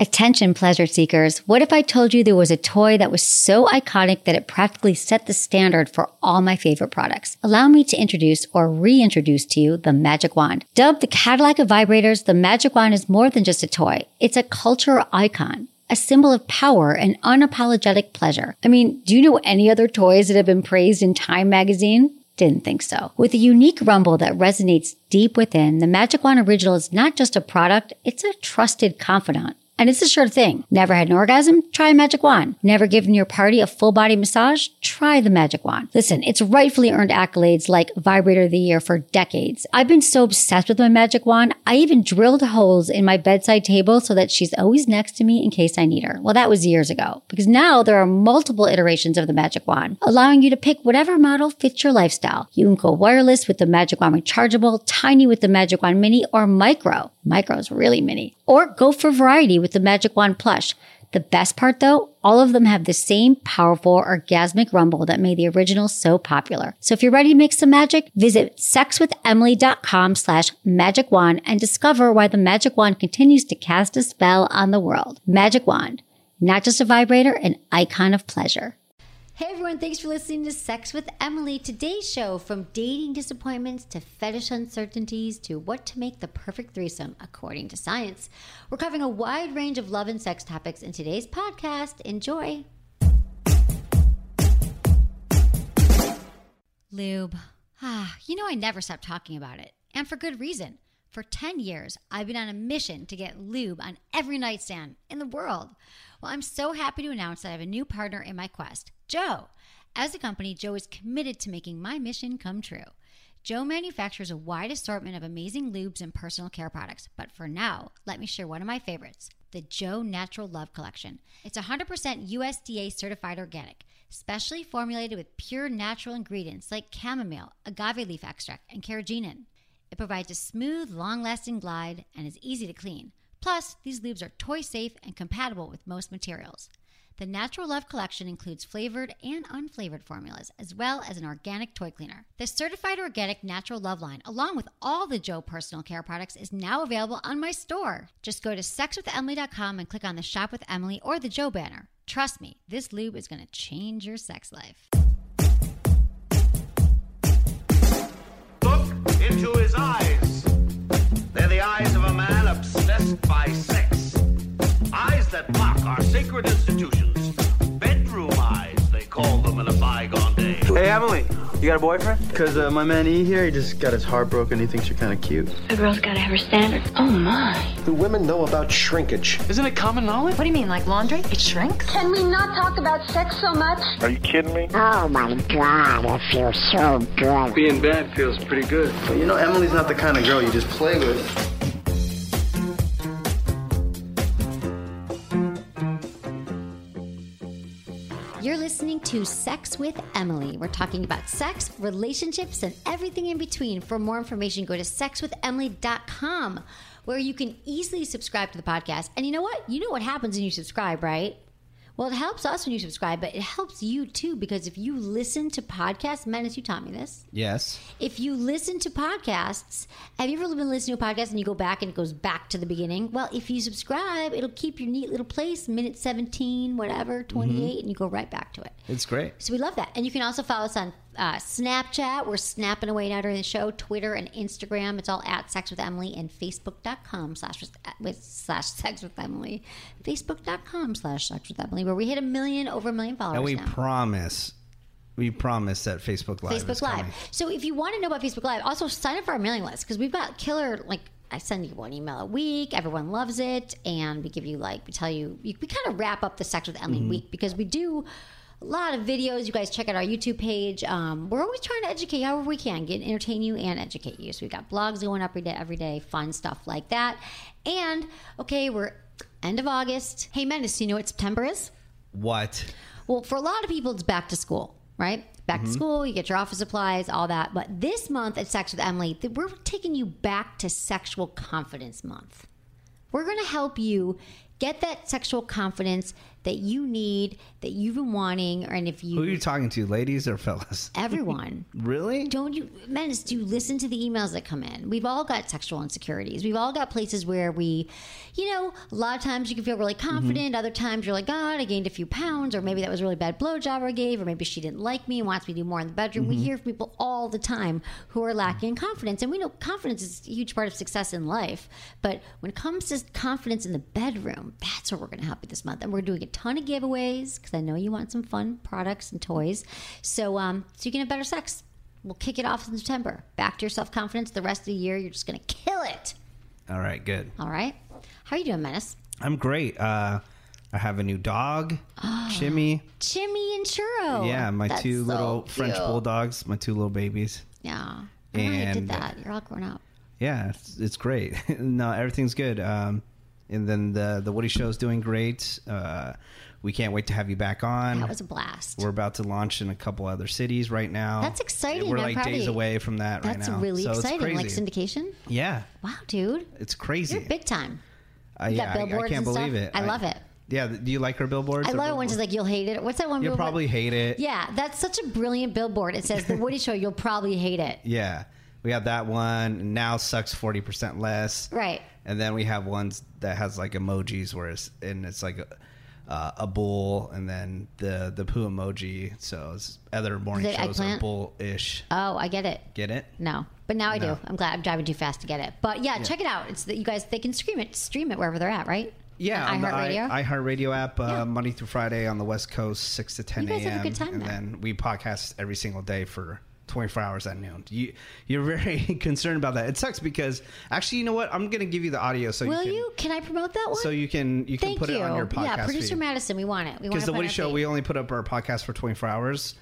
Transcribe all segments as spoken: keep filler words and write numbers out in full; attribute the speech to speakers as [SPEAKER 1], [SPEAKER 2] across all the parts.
[SPEAKER 1] Attention, pleasure seekers. What if I told you there was a toy that was so iconic that it practically set the standard for all my favorite products? Allow me to introduce or reintroduce to you the Magic Wand. Dubbed the Cadillac of vibrators, the Magic Wand is more than just a toy. It's a cultural icon, a symbol of power and unapologetic pleasure. I mean, do you know any other toys that have been praised in Time magazine? Didn't think so. With a unique rumble that resonates deep within, the Magic Wand Original is not just a product, it's a trusted confidant. And it's a sure thing. Never had an orgasm? Try a Magic Wand. Never given your party a full body massage? Try the Magic Wand. Listen, it's rightfully earned accolades like Vibrator of the Year for decades. I've been so obsessed with my Magic Wand, I even drilled holes in my bedside table so that she's always next to me in case I need her. Well, that was years ago, because now there are multiple iterations of the Magic Wand, allowing you to pick whatever model fits your lifestyle. You can go wireless with the Magic Wand Rechargeable, tiny with the Magic Wand Mini, or micro. Micro is really mini. Or go for variety with the Magic Wand Plush. The best part though, all of them have the same powerful orgasmic rumble that made the original so popular. So if you're ready to make some magic, visit sexwithemily.com slash magic wand and discover why the Magic Wand continues to cast a spell on the world. Magic Wand, not just a vibrator, an icon of pleasure. Hey everyone, thanks for listening to Sex with Emily. Today's show, from dating disappointments to fetish uncertainties to what to make the perfect threesome according to science. We're covering a wide range of love and sex topics in today's podcast. Enjoy. Lube. Ah, you know I never stop talking about it, and for good reason. For ten years, I've been on a mission to get lube on every nightstand in the world. Well, I'm so happy to announce that I have a new partner in my quest, Joe. As a company, Joe is committed to making my mission come true. Joe manufactures a wide assortment of amazing lubes and personal care products. But for now, let me share one of my favorites, the Joe Natural Love Collection. It's one hundred percent U S D A certified organic, specially formulated with pure natural ingredients like chamomile, agave leaf extract, and carrageenan. It provides a smooth, long-lasting glide and is easy to clean. Plus, these lubes are toy-safe and compatible with most materials. The Natural Love Collection includes flavored and unflavored formulas, as well as an organic toy cleaner. The certified organic Natural Love line, along with all the Joe personal care products, is now available on my store. Just go to sex with emily dot com and click on the Shop with Emily or the Joe banner. Trust me, this lube is going to change your sex life.
[SPEAKER 2] Look into his eyes. They're the eyes of a man obsessed by sex. Eyes that mock our sacred institutions. Bedroom eyes, they call them in a bygone day.
[SPEAKER 3] Hey, Emily, you got a boyfriend? Because uh, my man E here, he just got his heart broken. He thinks you're kind of cute.
[SPEAKER 4] A girl's got to have her standards. Oh, my.
[SPEAKER 5] Do women know about shrinkage?
[SPEAKER 3] Isn't it common knowledge?
[SPEAKER 4] What do you mean, like laundry? It shrinks?
[SPEAKER 6] Can we not talk about sex so much?
[SPEAKER 7] Are you kidding me?
[SPEAKER 8] Oh, my God, it feels so good.
[SPEAKER 3] Being bad feels pretty good. But you know, Emily's not the kind of girl you just play with.
[SPEAKER 1] You're listening to Sex with Emily. We're talking about sex, relationships, and everything in between. For more information, go to sex with emily dot com, where you can easily subscribe to the podcast. And you know what? You know what happens when you subscribe, right? Well, it helps us when you subscribe, but it helps you too, because if you listen to podcasts, Menace, you taught me this.
[SPEAKER 9] Yes.
[SPEAKER 1] If you listen to podcasts, have you ever been listening to a podcast and you go back and it goes back to the beginning? Well, if you subscribe, it'll keep your neat little place, minute seventeen, whatever, twenty-eight, mm-hmm. and you go right back to it.
[SPEAKER 9] It's great.
[SPEAKER 1] So we love that. And you can also follow us on uh, Snapchat. We're snapping away now during the show. Twitter and Instagram. It's all at Sex with Emily, and Facebook.com slash with slash Sex with Emily. Facebook.com slash Sex with Emily, where we hit a million, over a million followers
[SPEAKER 9] And we
[SPEAKER 1] now.
[SPEAKER 9] promise, we promise that Facebook Live
[SPEAKER 1] Facebook
[SPEAKER 9] is
[SPEAKER 1] Live.
[SPEAKER 9] coming.
[SPEAKER 1] So if you want to know about Facebook Live, also sign up for our mailing list, because we've got killer, like, I send you one email a week. Everyone loves it. And we give you, like, we tell you, we, we kind of wrap up the Sex with Emily mm-hmm. week, because we do a lot of videos. You guys check out our YouTube page. Um, we're always trying to educate you however we can, get entertain you and educate you. So we've got blogs going up every day, every day, fun stuff like that. And, okay, we're end of August. Hey, Menace, you know what September is?
[SPEAKER 9] What?
[SPEAKER 1] Well, for a lot of people, it's back to school, right? Back mm-hmm. to school, you get your office supplies, all that. But this month at Sex with Emily, we're taking you back to Sexual Confidence Month. We're going to help you get that sexual confidence, that you need, that you've been wanting, or and if you
[SPEAKER 9] Who are you talking to, ladies or fellas?
[SPEAKER 1] everyone.
[SPEAKER 9] Really?
[SPEAKER 1] Don't you, Menace, do you listen to the emails that come in? We've all got sexual insecurities. We've all got places where we, you know, a lot of times you can feel really confident.
[SPEAKER 9] Mm-hmm.
[SPEAKER 1] Other times you're like, God, I gained a few pounds, or maybe that was a really bad blowjob I gave, or maybe she didn't like me and wants me to do more in the bedroom.
[SPEAKER 9] Mm-hmm.
[SPEAKER 1] We hear from people all the time who are lacking in confidence. And we know confidence is a huge part of success in life. But when it comes to confidence in the bedroom, that's where we're going to help you this month. And we're doing a ton of giveaways because I know you want some fun products and toys. So, um, so you can have better sex. We'll kick it off in September. Back to your self-confidence. The rest of the year, you're just going to kill it.
[SPEAKER 9] All right, good.
[SPEAKER 1] All right. How are you doing, Menace?
[SPEAKER 9] I'm great. Uh, I have a new dog, Chimmy.
[SPEAKER 1] Chimmy and Churro.
[SPEAKER 9] Yeah, my
[SPEAKER 1] That's
[SPEAKER 9] two
[SPEAKER 1] so
[SPEAKER 9] little
[SPEAKER 1] cute.
[SPEAKER 9] French bulldogs, my two little babies.
[SPEAKER 1] Yeah. I know you did
[SPEAKER 9] And-
[SPEAKER 1] that. You're all grown up.
[SPEAKER 9] Yeah, it's, it's great. No, everything's good. Um, and then the the Woody Show is doing great. Uh, we can't wait to have you back on.
[SPEAKER 1] That was a blast.
[SPEAKER 9] We're about to launch in a couple other cities right now.
[SPEAKER 1] That's exciting.
[SPEAKER 9] We're
[SPEAKER 1] I'm
[SPEAKER 9] like
[SPEAKER 1] proud of
[SPEAKER 9] days
[SPEAKER 1] you.
[SPEAKER 9] away from that right
[SPEAKER 1] That's
[SPEAKER 9] now.
[SPEAKER 1] really
[SPEAKER 9] So it's
[SPEAKER 1] exciting. Like
[SPEAKER 9] crazy.
[SPEAKER 1] syndication?
[SPEAKER 9] Yeah,
[SPEAKER 1] Wow, dude.
[SPEAKER 9] it's crazy.
[SPEAKER 1] You're big time.
[SPEAKER 9] Uh,
[SPEAKER 1] You
[SPEAKER 9] yeah,
[SPEAKER 1] got
[SPEAKER 9] I- I,
[SPEAKER 1] billboards
[SPEAKER 9] can't
[SPEAKER 1] and
[SPEAKER 9] believe
[SPEAKER 1] stuff?
[SPEAKER 9] it.
[SPEAKER 1] I love it.
[SPEAKER 9] Yeah, do you like our billboards?
[SPEAKER 1] I
[SPEAKER 9] Our
[SPEAKER 1] love it when she's
[SPEAKER 9] billboards?
[SPEAKER 1] like, you'll hate it. What's that one?
[SPEAKER 9] You'll
[SPEAKER 1] billboard?
[SPEAKER 9] probably hate it.
[SPEAKER 1] Yeah, that's such a brilliant billboard. It says, The Woody Show, you'll probably hate it.
[SPEAKER 9] Yeah, we have that one. Now sucks forty percent less.
[SPEAKER 1] Right.
[SPEAKER 9] And then we have ones that has like emojis where it's and it's like a, uh, a bull and then the the poo emoji. So it's other morning
[SPEAKER 1] Is it
[SPEAKER 9] shows are
[SPEAKER 1] eggplant?
[SPEAKER 9] bull-ish.
[SPEAKER 1] Oh, I get it.
[SPEAKER 9] Get it?
[SPEAKER 1] No, but now I
[SPEAKER 9] No.
[SPEAKER 1] do. I'm glad I'm driving too fast to get it. But yeah, check it out. It's that you guys they can stream it, stream it wherever they're at, right?
[SPEAKER 9] Yeah,
[SPEAKER 1] on
[SPEAKER 9] on the
[SPEAKER 1] iHeartRadio.
[SPEAKER 9] I, iHeartRadio app, uh,
[SPEAKER 1] Yeah.
[SPEAKER 9] Monday through Friday on the West Coast, six to ten
[SPEAKER 1] You guys
[SPEAKER 9] a.m.
[SPEAKER 1] have a good time
[SPEAKER 9] and
[SPEAKER 1] there.
[SPEAKER 9] then we podcast every single day for twenty-four hours at noon. You, you're very concerned about that. It sucks because actually, you know what? I'm going to give you the audio so
[SPEAKER 1] Will
[SPEAKER 9] you can,
[SPEAKER 1] you? Can I promote that one?
[SPEAKER 9] so you can you can
[SPEAKER 1] Thank
[SPEAKER 9] put
[SPEAKER 1] you.
[SPEAKER 9] it on your podcast.
[SPEAKER 1] Yeah, producer
[SPEAKER 9] feed.
[SPEAKER 1] Madison, we want it. We want
[SPEAKER 9] Because
[SPEAKER 1] it
[SPEAKER 9] the
[SPEAKER 1] on
[SPEAKER 9] Woody
[SPEAKER 1] our
[SPEAKER 9] Show,
[SPEAKER 1] feed.
[SPEAKER 9] we only put up our podcast for twenty-four hours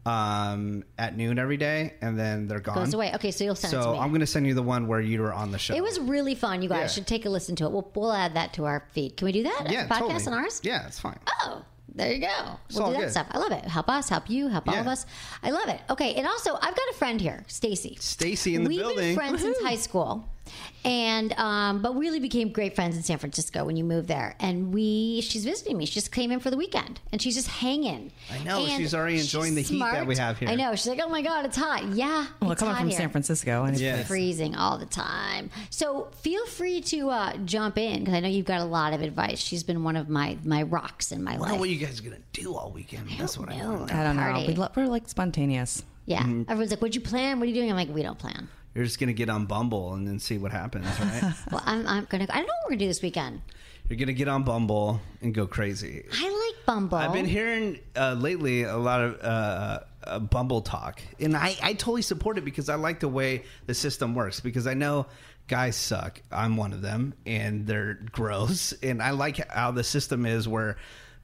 [SPEAKER 9] um, at noon every day, and then they're gone.
[SPEAKER 1] Goes away. Okay, so you'll send it
[SPEAKER 9] So
[SPEAKER 1] to me.
[SPEAKER 9] I'm going to send you the one where you were on the show.
[SPEAKER 1] It was really fun. You guys
[SPEAKER 9] Yeah.
[SPEAKER 1] should take a listen to it. We'll, we'll add that to our feed. Can we do that?
[SPEAKER 9] yeah,
[SPEAKER 1] As a podcast
[SPEAKER 9] totally.
[SPEAKER 1] on ours?
[SPEAKER 9] Yeah, it's fine.
[SPEAKER 1] Oh, there you go. We'll
[SPEAKER 9] all
[SPEAKER 1] do that
[SPEAKER 9] good.
[SPEAKER 1] stuff. I love it. Help us, help you, help all
[SPEAKER 9] Yeah.
[SPEAKER 1] of us. I love it. Okay, and also I've got a friend here, Stacy.
[SPEAKER 9] Stacy in the
[SPEAKER 1] We've
[SPEAKER 9] building.
[SPEAKER 1] been friends since high school, and um, but really became great friends in San Francisco when you moved there. And we, she's visiting me. She just came in for the weekend, and she's just hanging.
[SPEAKER 9] I know,
[SPEAKER 1] And
[SPEAKER 9] she's already enjoying the heat that
[SPEAKER 1] smart.
[SPEAKER 9] we have here.
[SPEAKER 1] I know. She's like, oh my god, it's hot. Yeah,
[SPEAKER 7] Well,
[SPEAKER 1] it's
[SPEAKER 7] coming
[SPEAKER 1] hot
[SPEAKER 7] from
[SPEAKER 1] here.
[SPEAKER 7] San Francisco, and it's
[SPEAKER 9] Yeah.
[SPEAKER 1] Freezing all the time. So feel free to uh, jump in because I know you've got a lot of advice. She's been one of my my rocks in my
[SPEAKER 9] I
[SPEAKER 1] life.
[SPEAKER 9] wonder what you guys are going to do all weekend. That's what I
[SPEAKER 1] know.
[SPEAKER 9] want to know.
[SPEAKER 7] I don't
[SPEAKER 1] Party.
[SPEAKER 7] know. We lo- we're like spontaneous.
[SPEAKER 1] Yeah.
[SPEAKER 9] Mm-hmm.
[SPEAKER 1] Everyone's like, what'd you plan? What are you doing? I'm like, we don't plan.
[SPEAKER 9] You're just going to get on Bumble and then see what happens, right?
[SPEAKER 1] Well, I'm, I'm going to, I don't know what we're going to do this weekend.
[SPEAKER 9] You're going to get on Bumble and go crazy.
[SPEAKER 1] I like Bumble.
[SPEAKER 9] I've been hearing uh, lately a lot of uh, uh, Bumble talk, and I, I totally support it because I like the way the system works. Because I know guys suck. I'm one of them, and they're gross. And I like how the system is where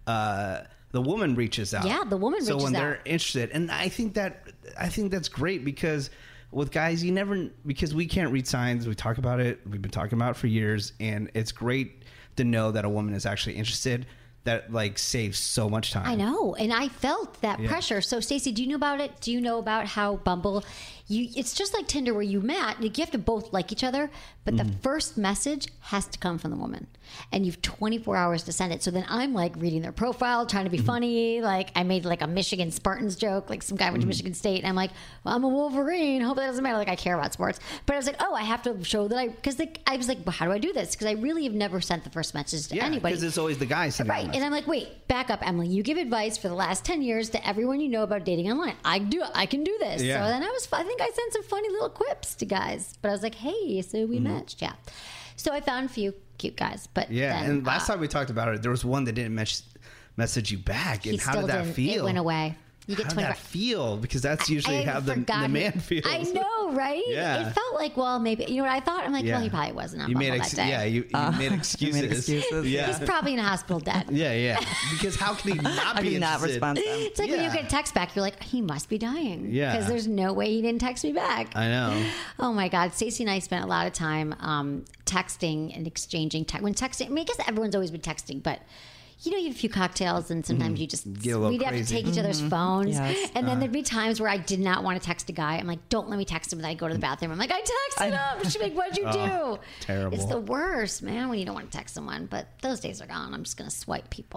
[SPEAKER 9] uh, the woman reaches out.
[SPEAKER 1] Yeah, the woman
[SPEAKER 9] so
[SPEAKER 1] reaches
[SPEAKER 9] when
[SPEAKER 1] out.
[SPEAKER 9] they're interested, and I think that I think that's great because with guys, you never because we can't read signs. We talk about it. We've been talking about it for years, and it's great to know that a woman is actually interested. That like saves so much time.
[SPEAKER 1] I know, and I felt that
[SPEAKER 9] Yeah.
[SPEAKER 1] pressure. So, Stacey, do you know about it? Do you know about how Bumble? You, it's just like Tinder, where you met. You have to both like each other, but
[SPEAKER 9] Mm-hmm.
[SPEAKER 1] the first message has to come from the woman, and you've twenty-four hours to send it. So then I'm like reading their profile, trying to be
[SPEAKER 9] Mm-hmm.
[SPEAKER 1] funny. Like I made like a Michigan Spartans joke, like some guy went to Michigan State, and I'm like, well, I'm a Wolverine. Hope that doesn't matter. Like I care about sports, but I was like, oh, I have to show that I because I was like, well, how do I do this? Because I really have never sent the first message to
[SPEAKER 9] Yeah,
[SPEAKER 1] anybody.
[SPEAKER 9] because it's always the guy sending
[SPEAKER 1] Right.
[SPEAKER 9] the
[SPEAKER 1] And I'm like, wait, back up, Emily. You give advice for the last ten years to everyone you know about dating online. I do I can do this.
[SPEAKER 9] Yeah.
[SPEAKER 1] So then I was I think I sent some funny little quips to guys. But I was like, hey, so we matched, yeah. So I found a few cute guys. But
[SPEAKER 9] Yeah,
[SPEAKER 1] then,
[SPEAKER 9] and last
[SPEAKER 1] uh,
[SPEAKER 9] time we talked about it, there was one that didn't mes- message you back.
[SPEAKER 1] he
[SPEAKER 9] And how
[SPEAKER 1] still
[SPEAKER 9] did that
[SPEAKER 1] didn't.
[SPEAKER 9] feel?
[SPEAKER 1] It went away. You get
[SPEAKER 9] How did
[SPEAKER 1] twenty
[SPEAKER 9] that feel? Because that's usually
[SPEAKER 1] I
[SPEAKER 9] how the, the
[SPEAKER 1] forgot
[SPEAKER 9] man
[SPEAKER 1] who-
[SPEAKER 9] feels.
[SPEAKER 1] I know, right?
[SPEAKER 9] Yeah.
[SPEAKER 1] It felt like, well, maybe you know what I thought? I'm like,
[SPEAKER 9] Yeah.
[SPEAKER 1] well, he probably wasn't on
[SPEAKER 9] You
[SPEAKER 1] Bumble
[SPEAKER 9] made
[SPEAKER 1] that
[SPEAKER 9] ex-
[SPEAKER 1] day.
[SPEAKER 9] yeah, you, you made excuses.
[SPEAKER 7] excuses.
[SPEAKER 9] Yeah,
[SPEAKER 1] He's probably in a hospital dead.
[SPEAKER 9] yeah, yeah. Because how can he not
[SPEAKER 7] How
[SPEAKER 9] be
[SPEAKER 7] can you not
[SPEAKER 9] interested?
[SPEAKER 7] respond to them?
[SPEAKER 1] It's like when you
[SPEAKER 9] Yeah.
[SPEAKER 1] get a text back, you're like, he must be dying.
[SPEAKER 9] Yeah.
[SPEAKER 1] Because there's no way he didn't text me back.
[SPEAKER 9] I know.
[SPEAKER 1] Oh my God. Stacey and I spent a lot of time um, texting and exchanging text. When texting, I mean, I guess everyone's always been texting, but you know, you have a few cocktails and sometimes you just,
[SPEAKER 9] Get a little
[SPEAKER 1] we'd have to
[SPEAKER 9] crazy.
[SPEAKER 1] take each other's phones.
[SPEAKER 7] Yes.
[SPEAKER 1] And then there'd be times where I did not want to text a guy. I'm like, don't let me text him. And I go to the bathroom. I'm like, I texted him. She's like, what'd you
[SPEAKER 9] Oh,
[SPEAKER 1] do?
[SPEAKER 9] terrible.
[SPEAKER 1] It's the worst, man, when you don't want to text someone. But those days are gone. I'm just going to swipe people.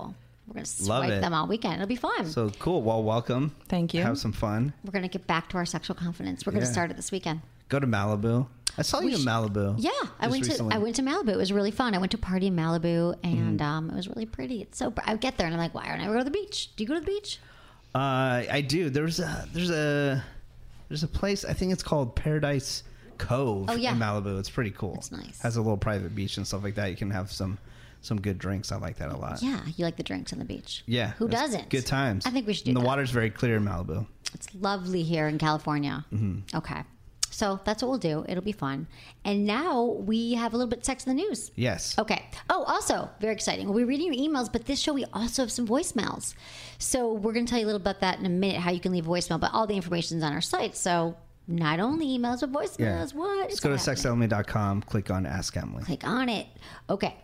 [SPEAKER 1] We're going to
[SPEAKER 9] Love
[SPEAKER 1] swipe
[SPEAKER 9] it.
[SPEAKER 1] them all weekend. It'll be fun.
[SPEAKER 9] So cool. Well, welcome.
[SPEAKER 7] Thank you.
[SPEAKER 9] Have some fun.
[SPEAKER 1] We're going to get back to our sexual confidence. We're going to
[SPEAKER 9] Yeah.
[SPEAKER 1] start it this weekend.
[SPEAKER 9] Go to Malibu. I saw you in
[SPEAKER 1] sh-
[SPEAKER 9] Malibu.
[SPEAKER 1] Yeah, I
[SPEAKER 9] just
[SPEAKER 1] went
[SPEAKER 9] recently.
[SPEAKER 1] to I went to Malibu. It was really fun. I went to a party in Malibu, and
[SPEAKER 9] Mm-hmm.
[SPEAKER 1] um, it was really pretty. It's so. I get there and I'm like, why don't I ever go to the beach? Do you go to the beach?
[SPEAKER 9] Uh, I do. There's a there's a there's a place. I think it's called Paradise Cove
[SPEAKER 1] Oh, yeah.
[SPEAKER 9] in Malibu. It's pretty cool.
[SPEAKER 1] It's nice.
[SPEAKER 9] Has a little private beach and stuff like that. You can have some some good drinks. I like that a lot.
[SPEAKER 1] Yeah, you like the drinks on the beach.
[SPEAKER 9] Yeah.
[SPEAKER 1] Who
[SPEAKER 9] it's
[SPEAKER 1] doesn't?
[SPEAKER 9] Good times.
[SPEAKER 1] I think we should do
[SPEAKER 9] And the
[SPEAKER 1] that.
[SPEAKER 9] water's very clear in Malibu.
[SPEAKER 1] It's lovely here in California.
[SPEAKER 9] Mm-hmm.
[SPEAKER 1] Okay. So that's what we'll do. It'll be fun. And now we have a little bit of sex in the news.
[SPEAKER 9] Yes.
[SPEAKER 1] Okay. Oh, also, very exciting. We'll be reading your emails, but this show we also have some voicemails. So we're going to tell you a little about that in a minute, how you can leave a voicemail, but all the information is on our site. So not only emails, but voicemails.
[SPEAKER 9] Yeah.
[SPEAKER 1] What?
[SPEAKER 9] Just go to sex emily dot com, click on Ask Emily.
[SPEAKER 1] Click on it. Okay.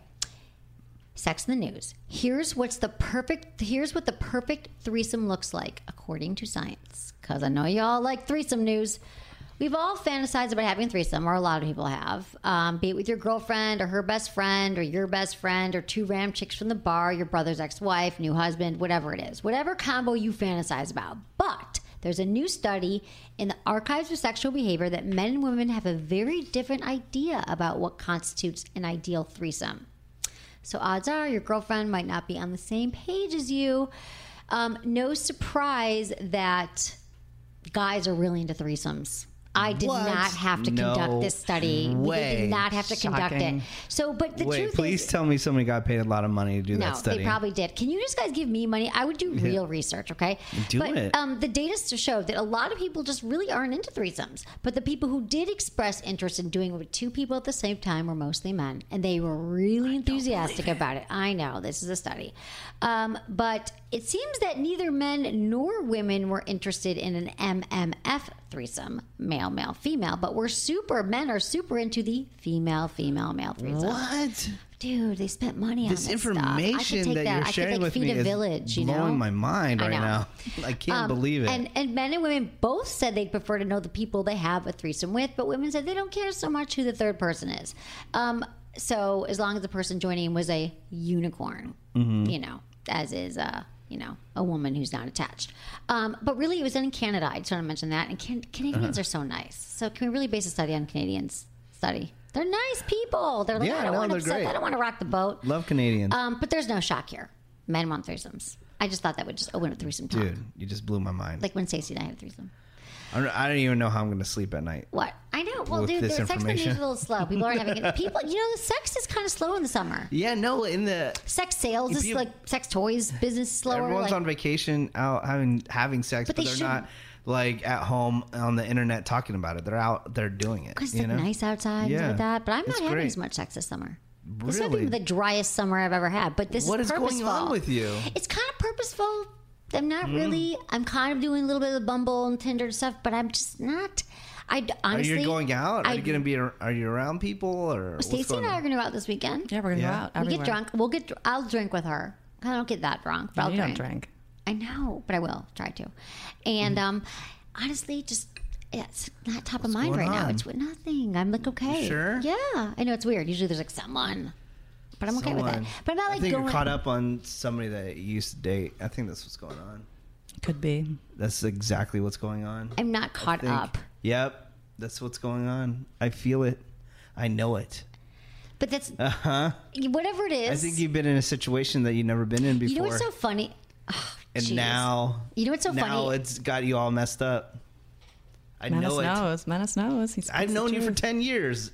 [SPEAKER 1] Sex in the news. Here's what's the perfect here's what the perfect threesome looks like according to science. Cuz I know y'all like threesome news. We've all fantasized about having a threesome, or a lot of people have. Um, be it with your girlfriend or her best friend or your best friend or two ram chicks from the bar, your brother's ex-wife, new husband, whatever it is. Whatever combo you fantasize about. But there's a new study in the Archives of Sexual Behavior that men and women have a very different idea about what constitutes an ideal threesome. So odds are your girlfriend might not be on the same page as you. Um, no surprise that guys are really into threesomes. I did
[SPEAKER 9] What?
[SPEAKER 1] not have to
[SPEAKER 9] No
[SPEAKER 1] conduct this study. We
[SPEAKER 9] way.
[SPEAKER 1] did not have to conduct
[SPEAKER 7] Shocking.
[SPEAKER 1] it. So, but the
[SPEAKER 9] Wait,
[SPEAKER 1] truth
[SPEAKER 9] please
[SPEAKER 1] is,
[SPEAKER 9] tell me somebody got paid a lot of money to do
[SPEAKER 1] no,
[SPEAKER 9] that study.
[SPEAKER 1] they probably did. Can you just guys give me money? I would do real research, okay?
[SPEAKER 9] Do
[SPEAKER 1] but,
[SPEAKER 9] it.
[SPEAKER 1] Um, the data to show that a lot of people just really aren't into threesomes. But the people who did express interest in doing it with two people at the same time were mostly men, and they were really enthusiastic about it. I know this is a study, um, but it seems that neither men nor women were interested in an M M F threesome, male, male, female. But we're super men are super into the female, female, male threesome.
[SPEAKER 9] What?
[SPEAKER 1] Dude, they spent money on
[SPEAKER 9] This
[SPEAKER 1] this stuff. I could
[SPEAKER 9] information
[SPEAKER 1] take
[SPEAKER 9] that you're
[SPEAKER 1] I could,
[SPEAKER 9] sharing
[SPEAKER 1] like,
[SPEAKER 9] with
[SPEAKER 1] feed
[SPEAKER 9] me
[SPEAKER 1] a
[SPEAKER 9] is
[SPEAKER 1] village, you
[SPEAKER 9] blowing
[SPEAKER 1] know?
[SPEAKER 9] my mind
[SPEAKER 1] I
[SPEAKER 9] right
[SPEAKER 1] know.
[SPEAKER 9] now. I can't
[SPEAKER 1] Um,
[SPEAKER 9] believe it.
[SPEAKER 1] And and men and women both said they'd prefer to know the people they have a threesome with, but women said they don't care so much who the third person is. Um, so as long as the person joining in was a unicorn,
[SPEAKER 9] Mm-hmm.
[SPEAKER 1] you know, as is uh, you know, a woman who's not attached. Um, but really, it was done in Canada. I just want to mention that. And can- Canadians
[SPEAKER 9] Uh-huh.
[SPEAKER 1] are so nice. So can we really base a study on Canadians' study? They're nice people. They're like,
[SPEAKER 9] Yeah,
[SPEAKER 1] I don't
[SPEAKER 9] no,
[SPEAKER 1] want to
[SPEAKER 9] they're
[SPEAKER 1] upset.
[SPEAKER 9] great.
[SPEAKER 1] I don't want to rock the boat.
[SPEAKER 9] Love Canadians.
[SPEAKER 1] Um, but there's no shock here. Men want threesomes. I just thought that would just open up threesome talk.
[SPEAKER 9] Dude, you just blew my mind.
[SPEAKER 1] Like when Stacey and I had a threesome.
[SPEAKER 9] I don't, I don't even know how I'm going to sleep at night.
[SPEAKER 1] What? I know. Well,
[SPEAKER 9] With
[SPEAKER 1] dude, the
[SPEAKER 9] this
[SPEAKER 1] sex in the news is
[SPEAKER 9] information.
[SPEAKER 1] a little slow. People aren't having it. People, you know, the sex is kind of slow in the summer.
[SPEAKER 9] Yeah, no, in the
[SPEAKER 1] Sex sales is
[SPEAKER 9] People-
[SPEAKER 1] like sex toys business is slower.
[SPEAKER 9] everyone's
[SPEAKER 1] like,
[SPEAKER 9] on vacation out having having sex,
[SPEAKER 1] But
[SPEAKER 9] but,
[SPEAKER 1] they
[SPEAKER 9] they're
[SPEAKER 1] shouldn't.
[SPEAKER 9] not like at home on the internet talking about it. They're out there doing it.
[SPEAKER 1] because
[SPEAKER 9] you
[SPEAKER 1] it's
[SPEAKER 9] know?
[SPEAKER 1] like nice outside and
[SPEAKER 9] Yeah.
[SPEAKER 1] stuff like that. But I'm not
[SPEAKER 9] It's
[SPEAKER 1] having
[SPEAKER 9] great.
[SPEAKER 1] as much sex this summer. This might
[SPEAKER 9] Really?
[SPEAKER 1] be the driest summer I've ever had. But this
[SPEAKER 9] What
[SPEAKER 1] is
[SPEAKER 9] is going
[SPEAKER 1] purposeful.
[SPEAKER 9] on with you?
[SPEAKER 1] It's kind of purposeful. I'm not
[SPEAKER 9] Mm.
[SPEAKER 1] really. I'm kind of doing a little bit of Bumble and Tinder and stuff, but I'm just not. I honestly.
[SPEAKER 9] Are you going out? Are
[SPEAKER 1] I,
[SPEAKER 9] you going to be? ar- Are you around people or? what's
[SPEAKER 1] Stacey
[SPEAKER 9] going
[SPEAKER 1] and I
[SPEAKER 9] on?
[SPEAKER 1] are going to go out this weekend.
[SPEAKER 7] Yeah, we're gonna
[SPEAKER 9] Yeah.
[SPEAKER 7] go out.
[SPEAKER 1] We
[SPEAKER 7] Everywhere.
[SPEAKER 1] get drunk. We'll get. dr- I'll drink with her. I don't get that drunk, but I'll
[SPEAKER 7] You don't
[SPEAKER 1] drink.
[SPEAKER 7] drink.
[SPEAKER 1] I know, but I will try to. And um, honestly, just it's not top of mind
[SPEAKER 9] going
[SPEAKER 1] right now.
[SPEAKER 9] on?
[SPEAKER 1] It's with nothing. I'm like okay.
[SPEAKER 9] Sure?
[SPEAKER 1] Yeah, I know it's weird. Usually there's like someone, but I'm okay with
[SPEAKER 9] Someone.
[SPEAKER 1] it. But I'm not like
[SPEAKER 9] I think
[SPEAKER 1] going.
[SPEAKER 9] you're caught up on somebody that you used to date. I think that's what's going on.
[SPEAKER 7] Could be.
[SPEAKER 9] That's exactly what's going on.
[SPEAKER 1] I'm not caught
[SPEAKER 9] think.
[SPEAKER 1] up.
[SPEAKER 9] Yep, that's what's going on. I feel it. I know it.
[SPEAKER 1] But that's
[SPEAKER 9] Uh huh.
[SPEAKER 1] whatever it is.
[SPEAKER 9] I think you've been in a situation that you've never been in before.
[SPEAKER 1] You know what's so funny? Oh,
[SPEAKER 9] and
[SPEAKER 1] jeez.
[SPEAKER 9] now,
[SPEAKER 1] You know what's so
[SPEAKER 9] now
[SPEAKER 1] funny?
[SPEAKER 9] it's got you all messed up. I
[SPEAKER 7] Menace
[SPEAKER 9] know it.
[SPEAKER 7] knows. Menace knows. He speaks
[SPEAKER 9] I've
[SPEAKER 7] the
[SPEAKER 9] known you for
[SPEAKER 7] truth.
[SPEAKER 9] ten years.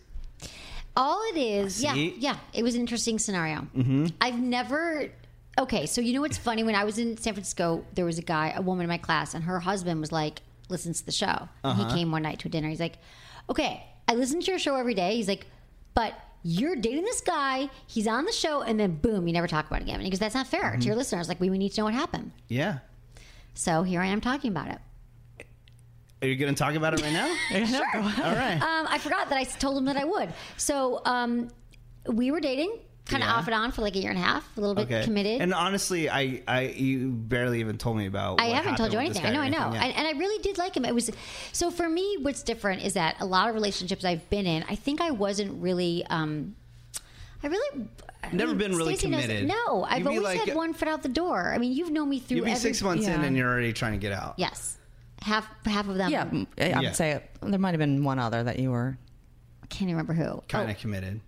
[SPEAKER 1] All it is, yeah,
[SPEAKER 9] See?
[SPEAKER 1] yeah. It was an interesting scenario. Mm-hmm. I've never. Okay, so you know what's funny? When I was in San Francisco, there was a guy, a woman in my class, and her husband was like, listens to the show. And he came one night to a dinner. He's like, okay, I listen to your show every day. He's like, but you're dating this guy. He's on the show, and then boom, you never talk about it again. And he goes, that's not fair to your listeners. Like, we, we need to know what happened.
[SPEAKER 9] Yeah.
[SPEAKER 1] So here I am talking about it.
[SPEAKER 9] Are you going to talk about it right now?
[SPEAKER 7] Sure.
[SPEAKER 9] All right.
[SPEAKER 1] Um, I forgot that I told him that I would. So um, we were dating, kind of
[SPEAKER 9] Yeah.
[SPEAKER 1] off and on for like a year and a half, a little bit
[SPEAKER 9] Okay.
[SPEAKER 1] committed.
[SPEAKER 9] And honestly, I, I, you barely even told me about.
[SPEAKER 1] I
[SPEAKER 9] what
[SPEAKER 1] haven't told you
[SPEAKER 9] happened with
[SPEAKER 1] anything.
[SPEAKER 9] this
[SPEAKER 1] I know,
[SPEAKER 9] guy
[SPEAKER 1] I
[SPEAKER 9] or
[SPEAKER 1] know,
[SPEAKER 9] anything.
[SPEAKER 1] and, and I really did like him. It was so for me. What's different is that a lot of relationships I've been in, I think I wasn't really. Um, I really I
[SPEAKER 9] Never
[SPEAKER 1] mean,
[SPEAKER 9] been really
[SPEAKER 1] Stacey knows-
[SPEAKER 9] committed.
[SPEAKER 1] no, I've
[SPEAKER 9] You'd be
[SPEAKER 1] always
[SPEAKER 9] like-
[SPEAKER 1] had one foot out the door. I mean, you've known me through
[SPEAKER 9] You'll be
[SPEAKER 1] every
[SPEAKER 9] six months in
[SPEAKER 7] Yeah.
[SPEAKER 9] and you're already trying to get out.
[SPEAKER 1] Yes, half half of them.
[SPEAKER 7] Yeah, I would
[SPEAKER 9] Yeah.
[SPEAKER 7] say there might have been one other that you were.
[SPEAKER 1] I can't even remember who.
[SPEAKER 9] Kind
[SPEAKER 1] Oh,
[SPEAKER 9] of committed.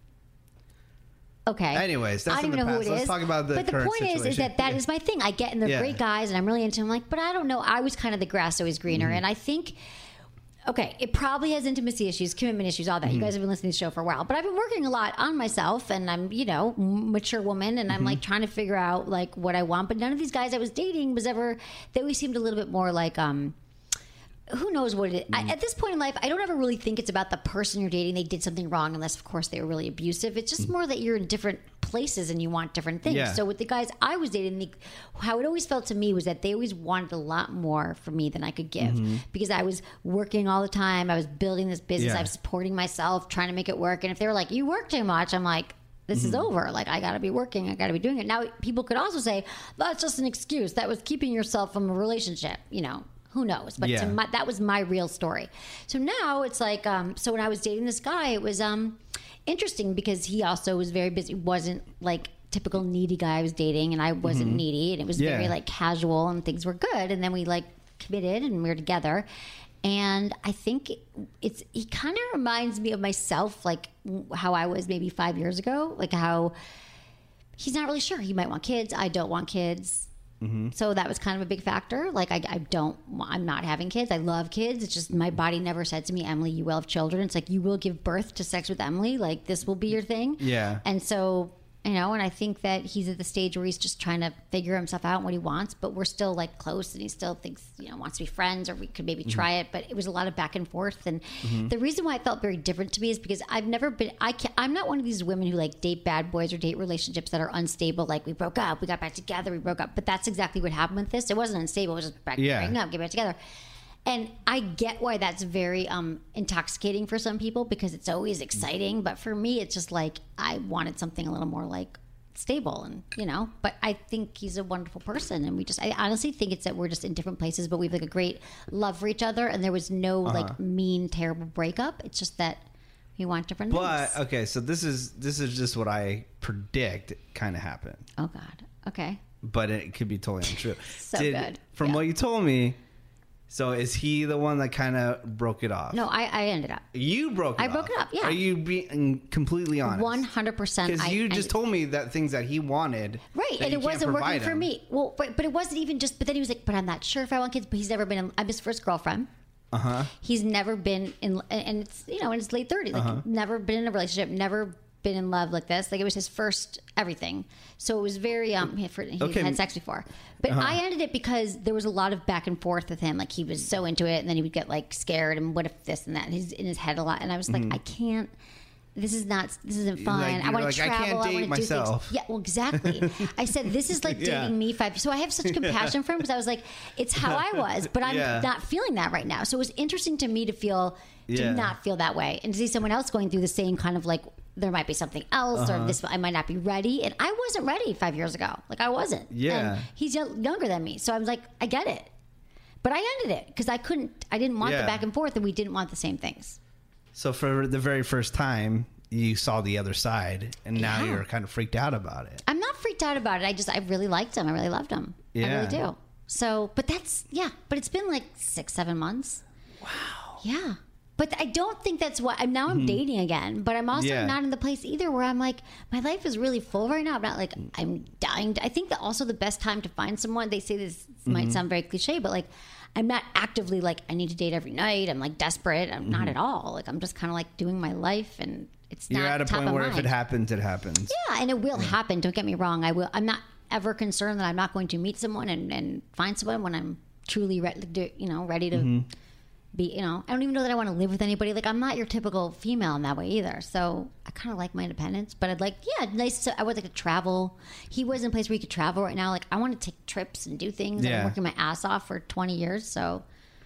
[SPEAKER 1] Okay.
[SPEAKER 9] Anyways, that's
[SPEAKER 1] I don't
[SPEAKER 9] in
[SPEAKER 1] even
[SPEAKER 9] the
[SPEAKER 1] know
[SPEAKER 9] past.
[SPEAKER 1] who it
[SPEAKER 9] Let's
[SPEAKER 1] is.
[SPEAKER 9] talk about the
[SPEAKER 1] But the
[SPEAKER 9] current
[SPEAKER 1] point is, is
[SPEAKER 9] situation.
[SPEAKER 1] that that is my thing. I get and they're
[SPEAKER 9] Yeah.
[SPEAKER 1] great guys, and I'm really into them. Like, but I don't know. I was kind of the grass always greener,
[SPEAKER 9] Mm-hmm.
[SPEAKER 1] and I think. Okay, it probably has intimacy issues, commitment issues, all that.
[SPEAKER 9] Mm-hmm.
[SPEAKER 1] You guys have been listening to the show for a while, but I've been working a lot on myself, and I'm, you know, mature woman, and I'm
[SPEAKER 9] Mm-hmm.
[SPEAKER 1] like trying to figure out like what I want. But none of these guys I was dating was ever. They always seemed a little bit more like um. Who knows what it is?
[SPEAKER 9] Mm.
[SPEAKER 1] I, at this point in life, I don't ever really think it's about the person you're dating. They did something wrong, unless, of course, they were really abusive. It's just more that you're in different places and you want different things.
[SPEAKER 9] Mm. Yeah.
[SPEAKER 1] So with the guys I was dating, the, how it always felt to me was that they always wanted a lot more from me than I could give
[SPEAKER 9] Mm-hmm.
[SPEAKER 1] because I was working all the time. I was building this business.
[SPEAKER 9] Yeah.
[SPEAKER 1] I was supporting myself, trying to make it work. And if they were like, "You work too much," I'm like, this is over. Like, I got to be working. I got to be doing it. Now, people could also say, that's just an excuse. That was keeping yourself from a relationship, you know. Who knows? But
[SPEAKER 9] Yeah.
[SPEAKER 1] to my, that was my real story. So now it's like, um, so when I was dating this guy, it was um, interesting because he also was very busy. Wasn't like typical needy guy I was dating, and I wasn't needy, and it was
[SPEAKER 9] Yeah.
[SPEAKER 1] very like casual, and things were good. And then we like committed, and we were together. And I think it's he kind of reminds me of myself, like how I was maybe five years ago, like how he's not really sure. He might want kids. I don't want kids. So that was kind of a big factor. Like I, I don't, I'm not having kids. I love kids. It's just my body never said to me, Emily, you will have children. It's like you will give birth to sex with Emily. Like this will be your thing.
[SPEAKER 9] Yeah.
[SPEAKER 1] And so, you know, and I think that he's at the stage where he's just trying to figure himself out and what he wants. But we're still like close, and he still thinks, you know, wants to be friends, or we could maybe try it. But it was a lot of back and forth. And the reason why it felt very different to me is because I've never been. I can't, I'm not one of these women who like date bad boys or date relationships that are unstable. Like we broke up, we got back together, we broke up. But that's exactly what happened with this. It wasn't unstable. It was just back,
[SPEAKER 9] Yeah.
[SPEAKER 1] breaking up, get back together. And I get why that's very um, intoxicating for some people because it's always exciting. But for me, it's just like I wanted something a little more like stable, and you know. But I think he's a wonderful person, and we just I honestly think it's that we're just in different places, but we have like a great love for each other, and there was no
[SPEAKER 9] Uh-huh.
[SPEAKER 1] like mean, terrible breakup. It's just that we want different
[SPEAKER 9] But
[SPEAKER 1] things.
[SPEAKER 9] okay, so this is this is just what I predict kind of happened,
[SPEAKER 1] Oh God. Okay.
[SPEAKER 9] but it could be totally untrue.
[SPEAKER 1] So
[SPEAKER 9] Did-
[SPEAKER 1] good.
[SPEAKER 9] From
[SPEAKER 1] Yeah.
[SPEAKER 9] what you told me, so is he the one that kind of broke it off?
[SPEAKER 1] No, I, I ended up
[SPEAKER 9] You broke it
[SPEAKER 1] I
[SPEAKER 9] off.
[SPEAKER 1] broke it up, yeah.
[SPEAKER 9] Are you being completely honest?
[SPEAKER 1] one hundred percent.
[SPEAKER 9] Because you just told me that things that he wanted.
[SPEAKER 1] Right,
[SPEAKER 9] that
[SPEAKER 1] and
[SPEAKER 9] you
[SPEAKER 1] it
[SPEAKER 9] can't
[SPEAKER 1] wasn't working
[SPEAKER 9] provide
[SPEAKER 1] for
[SPEAKER 9] him.
[SPEAKER 1] me. Well, but, but it wasn't even just. But then he was like, "But I'm not sure if I want kids." But he's never been. In, I'm his first girlfriend.
[SPEAKER 9] Uh huh.
[SPEAKER 1] He's never been in, and it's you know in his late thirties. Like
[SPEAKER 9] Uh-huh.
[SPEAKER 1] never been in a relationship. Never been in love like this. Like it was his first everything. So it was very um. He, for, he's
[SPEAKER 9] Okay.
[SPEAKER 1] had sex before, but
[SPEAKER 9] Uh-huh.
[SPEAKER 1] I ended it because there was a lot of back and forth with him. Like he was so into it, and then he would get like scared, and what if this and that. And he's in his head a lot, and I was like, I can't. This is not. This isn't fun.
[SPEAKER 9] Mm-hmm. Like,
[SPEAKER 1] I
[SPEAKER 9] you're
[SPEAKER 1] want
[SPEAKER 9] like,
[SPEAKER 1] to
[SPEAKER 9] I
[SPEAKER 1] travel.
[SPEAKER 9] can't
[SPEAKER 1] I,
[SPEAKER 9] date
[SPEAKER 1] want to
[SPEAKER 9] myself.
[SPEAKER 1] do things. Yeah, well, exactly. I said this is like dating
[SPEAKER 9] Yeah.
[SPEAKER 1] me five. So I have such compassion for him because I was like, it's how I was, but I'm
[SPEAKER 9] Yeah.
[SPEAKER 1] not feeling that right now. So it was interesting to me to feel
[SPEAKER 9] Yeah.
[SPEAKER 1] to not feel that way and to see someone else going through the same kind of like there might be something else
[SPEAKER 9] Uh-huh.
[SPEAKER 1] or this I might not be ready, and I wasn't ready five years ago. Like I wasn't.
[SPEAKER 9] Yeah.
[SPEAKER 1] And he's yo- younger than me, so I was like, I get it, but I ended it because I couldn't. I didn't want
[SPEAKER 9] Yeah.
[SPEAKER 1] the back and forth, and we didn't want the same things.
[SPEAKER 9] So for the very first time, you saw the other side, and now
[SPEAKER 1] Yeah.
[SPEAKER 9] you're kind of freaked out about it.
[SPEAKER 1] I'm not freaked out about it. I just I really liked him. I really loved him. I
[SPEAKER 9] Yeah.
[SPEAKER 1] really do. So, but that's yeah. But it's been like six, seven months. Wow. Yeah. But I don't think that's what I'm now. I'm dating again, but I'm also
[SPEAKER 9] Mm-hmm. Yeah.
[SPEAKER 1] not in the place either where I'm like my life is really full right now. I'm not like I'm dying. To, I think that also the best time to find someone. They say this
[SPEAKER 9] Mm-hmm.
[SPEAKER 1] might sound very cliche, but like I'm not actively like I need to date every night. I'm like desperate. I'm not at all. Like I'm just kind of like doing my life, and it's
[SPEAKER 9] Mm-hmm. You're
[SPEAKER 1] not
[SPEAKER 9] at a
[SPEAKER 1] top
[SPEAKER 9] point
[SPEAKER 1] of
[SPEAKER 9] where
[SPEAKER 1] mind.
[SPEAKER 9] if it happens, it happens.
[SPEAKER 1] Yeah, and it will happen. Don't get me wrong. I will. I'm not ever concerned that I'm not going to meet someone and, and find someone when I'm truly ready. To, you know, ready to
[SPEAKER 9] Mm-hmm.
[SPEAKER 1] be. You know, I don't even know that I want to live with anybody. Like I'm not your typical female in that way either. So I kind of like my independence. But I'd like, yeah, nice. To, I would like to travel. He was in a place where he could travel right now. Like I want to take trips and do things. I've
[SPEAKER 9] Yeah.
[SPEAKER 1] been working my ass off for twenty years. So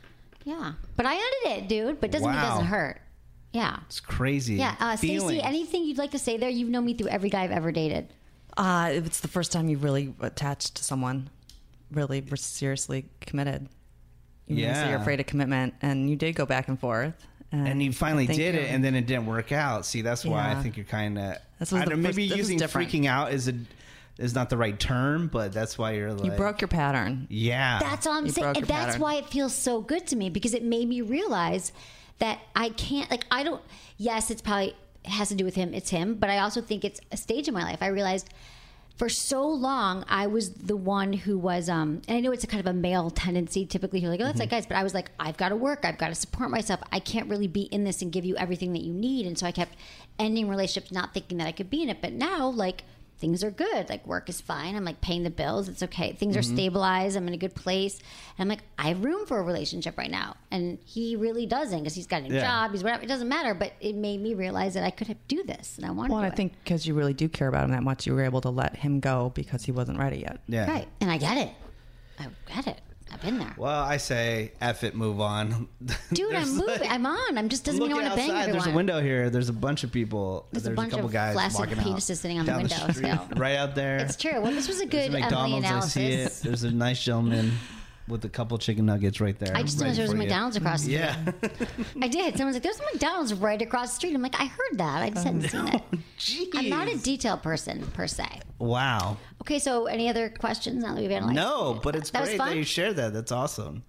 [SPEAKER 1] yeah, but I ended it, dude. But doesn't mean it
[SPEAKER 9] Wow.
[SPEAKER 1] doesn't hurt. Yeah.
[SPEAKER 9] It's crazy.
[SPEAKER 1] Yeah, uh, Stacey,
[SPEAKER 9] Feelings.
[SPEAKER 1] anything you'd like to say there? You've known me through every guy I've ever dated.
[SPEAKER 7] Uh, it's the first time you really attached to someone, really were seriously committed. You know, so
[SPEAKER 9] Yeah.
[SPEAKER 7] you're afraid of commitment, and you did go back and forth, And,
[SPEAKER 9] and you finally
[SPEAKER 7] I
[SPEAKER 9] did
[SPEAKER 7] think,
[SPEAKER 9] it, and then it didn't work out. See, that's why
[SPEAKER 7] Yeah.
[SPEAKER 9] I think you're kind of.
[SPEAKER 7] This was the
[SPEAKER 9] maybe
[SPEAKER 7] first- this is
[SPEAKER 9] using
[SPEAKER 7] different.
[SPEAKER 9] freaking out is a is not the right term, but that's why you're like
[SPEAKER 7] You broke your pattern.
[SPEAKER 9] Yeah,
[SPEAKER 1] That's all I'm
[SPEAKER 7] You
[SPEAKER 1] saying.
[SPEAKER 7] broke
[SPEAKER 1] And
[SPEAKER 7] your
[SPEAKER 1] that's
[SPEAKER 7] pattern.
[SPEAKER 1] why it feels so good to me, because it made me realize that I can't, like, I don't, yes, it's probably it has to do with him. It's him. But I also think it's a stage in my life. I realized for so long, I was the one who was, um, and I know it's a kind of a male tendency. Typically, you're like, oh, that's like guys. But I was like, I've got to work. I've got to support myself. I can't really be in this and give you everything that you need. And so I kept ending relationships, not thinking that I could be in it. But now, like, things are good. Like, work is fine. I'm like paying the bills. It's okay. Things are stabilized. I'm in a good place. And I'm like, I have room for a relationship right now. And he really doesn't, because he's got a new
[SPEAKER 9] Yeah.
[SPEAKER 1] job. He's whatever. It doesn't matter. But it made me realize that I could do this, and I wanted
[SPEAKER 7] Well,
[SPEAKER 1] to.
[SPEAKER 7] and I think because you really do care about him that much, you were able to let him go because he wasn't ready yet.
[SPEAKER 9] yeah.
[SPEAKER 1] Right. And I get it. I get it. I've been there.
[SPEAKER 9] Well, I say, F it, move on.
[SPEAKER 1] Dude,
[SPEAKER 9] There's
[SPEAKER 1] I'm moving.
[SPEAKER 9] like-
[SPEAKER 1] I'm on. I'm just doesn't mean I
[SPEAKER 9] Looking
[SPEAKER 1] want to bang
[SPEAKER 9] outside,
[SPEAKER 1] everyone.
[SPEAKER 9] there's a window here. There's a bunch of people.
[SPEAKER 1] There's a
[SPEAKER 9] There's,
[SPEAKER 1] bunch
[SPEAKER 9] a couple
[SPEAKER 1] of
[SPEAKER 9] guys
[SPEAKER 1] flaccid
[SPEAKER 9] walking out
[SPEAKER 1] penises sitting on the
[SPEAKER 9] down
[SPEAKER 1] window,
[SPEAKER 9] street,
[SPEAKER 1] so.
[SPEAKER 9] right out there.
[SPEAKER 1] It's true. Well, this was a
[SPEAKER 9] There's
[SPEAKER 1] good
[SPEAKER 9] a
[SPEAKER 1] Emily
[SPEAKER 9] McDonald's. I
[SPEAKER 1] analysis.
[SPEAKER 9] see it. There's a nice gentleman with a couple chicken nuggets right there.
[SPEAKER 1] I just
[SPEAKER 9] right
[SPEAKER 1] noticed there was a
[SPEAKER 9] for you.
[SPEAKER 1] McDonald's across the street.
[SPEAKER 9] Yeah.
[SPEAKER 1] I did. Someone's like, there's a McDonald's right across the street. I'm like, I heard that. I just hadn't seen it.
[SPEAKER 9] Jeez.
[SPEAKER 1] I'm not a detail person, per se.
[SPEAKER 9] Wow.
[SPEAKER 1] Okay, so any other questions now that we've analyzed?
[SPEAKER 9] No, but it's
[SPEAKER 1] That was
[SPEAKER 9] great
[SPEAKER 1] fun?
[SPEAKER 9] that you shared that. That's awesome.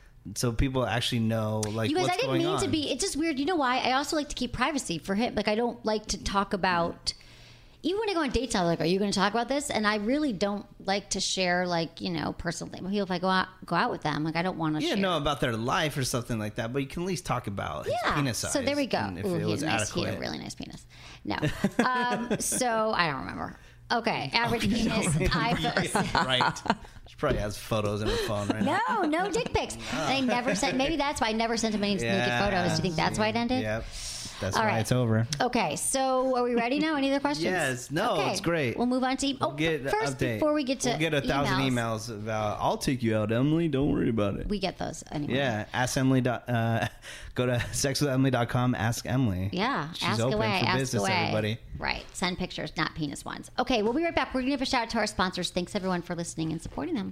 [SPEAKER 9] So people actually know, like,
[SPEAKER 1] You guys,
[SPEAKER 9] what's
[SPEAKER 1] I didn't
[SPEAKER 9] going
[SPEAKER 1] mean
[SPEAKER 9] on.
[SPEAKER 1] to be. It's just weird. You know why? I also like to keep privacy for him. Like, I don't like to talk about. Even when I go on dates, I'm like, "Are you going to talk about this?" And I really don't like to share, like, you know, personal things. If I go out, go out with them, like, I don't want to
[SPEAKER 9] Yeah,
[SPEAKER 1] share.
[SPEAKER 9] know about their life or something like that, but you can at least talk about his
[SPEAKER 1] Yeah.
[SPEAKER 9] penis size.
[SPEAKER 1] So there we go.
[SPEAKER 9] and If
[SPEAKER 1] Ooh,
[SPEAKER 9] it
[SPEAKER 1] he
[SPEAKER 9] was
[SPEAKER 1] had a nice, he
[SPEAKER 9] adequate.
[SPEAKER 1] had a really nice penis. No. Um, so I don't remember. Okay, average penis. iPhone.
[SPEAKER 9] Right. She probably has photos in her phone right now.
[SPEAKER 1] No, no dick pics. And I never sent. Maybe that's why I never sent him any naked
[SPEAKER 9] Yeah.
[SPEAKER 1] photos. Do you think that's why it ended?
[SPEAKER 9] Yep. That's
[SPEAKER 1] All
[SPEAKER 9] why
[SPEAKER 1] right.
[SPEAKER 9] it's over.
[SPEAKER 1] Okay, so are we ready now? Any other questions?
[SPEAKER 9] Yes. No,
[SPEAKER 1] Okay,
[SPEAKER 9] it's great.
[SPEAKER 1] We'll move on to. Oh,
[SPEAKER 9] We'll get an
[SPEAKER 1] first,
[SPEAKER 9] update.
[SPEAKER 1] before we get to
[SPEAKER 9] we'll get a thousand
[SPEAKER 1] emails,
[SPEAKER 9] emails about. I'll take you out, Emily. Don't worry about it.
[SPEAKER 1] we get those anyway.
[SPEAKER 9] Yeah, ask Emily. Dot, uh, go to sex with emily dot com. Ask Emily.
[SPEAKER 1] Yeah,
[SPEAKER 9] she's
[SPEAKER 1] ask
[SPEAKER 9] open
[SPEAKER 1] away,
[SPEAKER 9] for
[SPEAKER 1] ask
[SPEAKER 9] business.
[SPEAKER 1] away.
[SPEAKER 9] Everybody.
[SPEAKER 1] Right, send pictures, not penis ones. Okay, we'll be right back. We're going to give a shout out to our sponsors. Thanks everyone for listening and supporting them.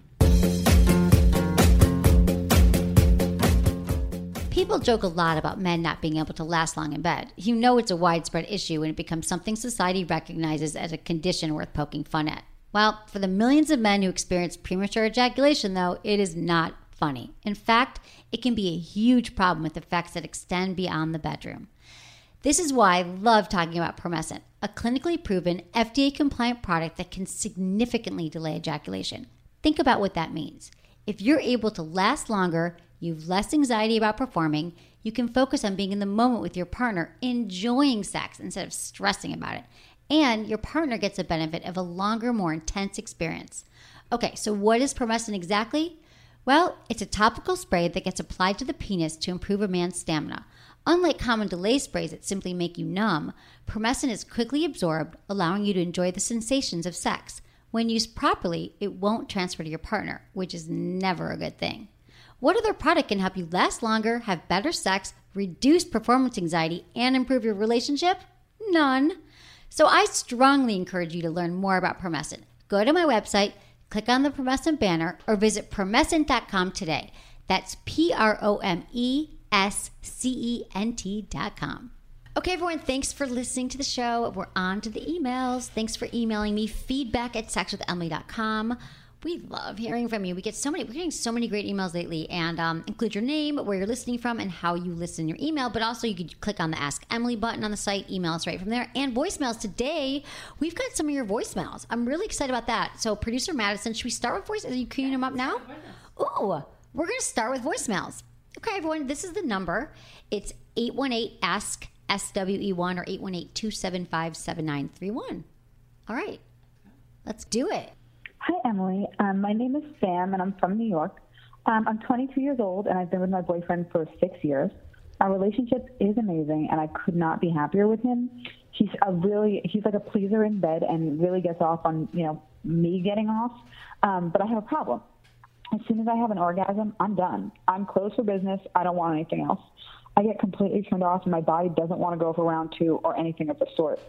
[SPEAKER 1] People joke a lot about men not being able to last long in bed. You know it's a widespread issue when it becomes something society recognizes as a condition worth poking fun at. Well, for the millions of men who experience premature ejaculation, though, it is not funny. In fact, it can be a huge problem with effects that extend beyond the bedroom. This is why I love talking about Promescent, a clinically proven, F D A-compliant product that can significantly delay ejaculation. Think about what that means. If you're able to last longer, you have less anxiety about performing, you can focus on being in the moment with your partner, enjoying sex instead of stressing about it. And your partner gets the benefit of a longer, more intense experience. Okay, so what is Promescent exactly? Well, it's a topical spray that gets applied to the penis to improve a man's stamina. Unlike common delay sprays that simply make you numb, Promescent is quickly absorbed, allowing you to enjoy the sensations of sex. When used properly, it won't transfer to your partner, which is never a good thing. What other product can help you last longer, have better sex, reduce performance anxiety, and improve your relationship? None. So I strongly encourage you to learn more about Promescent. Go to my website, click on the Promescent banner, or visit promescent dot com today. That's P R O M E S C E N T dot com. Okay, everyone, thanks for listening to the show. We're on to the emails. Thanks for emailing me, feedback at sex with emily dot com. We love hearing from you. We get so many, we're getting so many great emails lately, and um, include your name, where you're listening from, and how you listen your email. But also, you could click on the Ask Emily button on the site, email us right from there, and voicemails. Today, we've got some of your voicemails. I'm really excited about that. So, producer Madison, should we start with voicemails? Are you queuing them up now? Ooh, we're going to start with voicemails. Okay, everyone, this is the number. It's eight one eight ask S W E one or eight one eight, two seven five, seven nine three one. All right, let's do it.
[SPEAKER 10] Hi, Emily. Um, my name is Sam, and I'm from New York. Um, I'm twenty-two years old, and I've been with my boyfriend for six years. Our relationship is amazing, and I could not be happier with him. He's a really, he's like a pleaser in bed and really gets off on, you know, me getting off. Um, but I have a problem. As soon as I have an orgasm, I'm done. I'm closed for business. I don't want anything else. I get completely turned off, and my body doesn't want to go for round two or anything of the sort.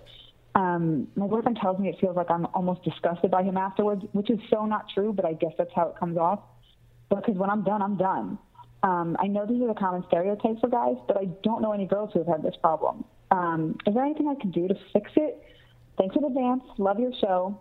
[SPEAKER 10] Um, my boyfriend tells me it feels like I'm almost disgusted by him afterwards, which is so not true, but I guess that's how it comes off. Because when I'm done, I'm done. Um, I know this is a common stereotype for guys, but I don't know any girls who have had this problem. Um, is there anything I can do to fix it? Thanks in advance. Love your show.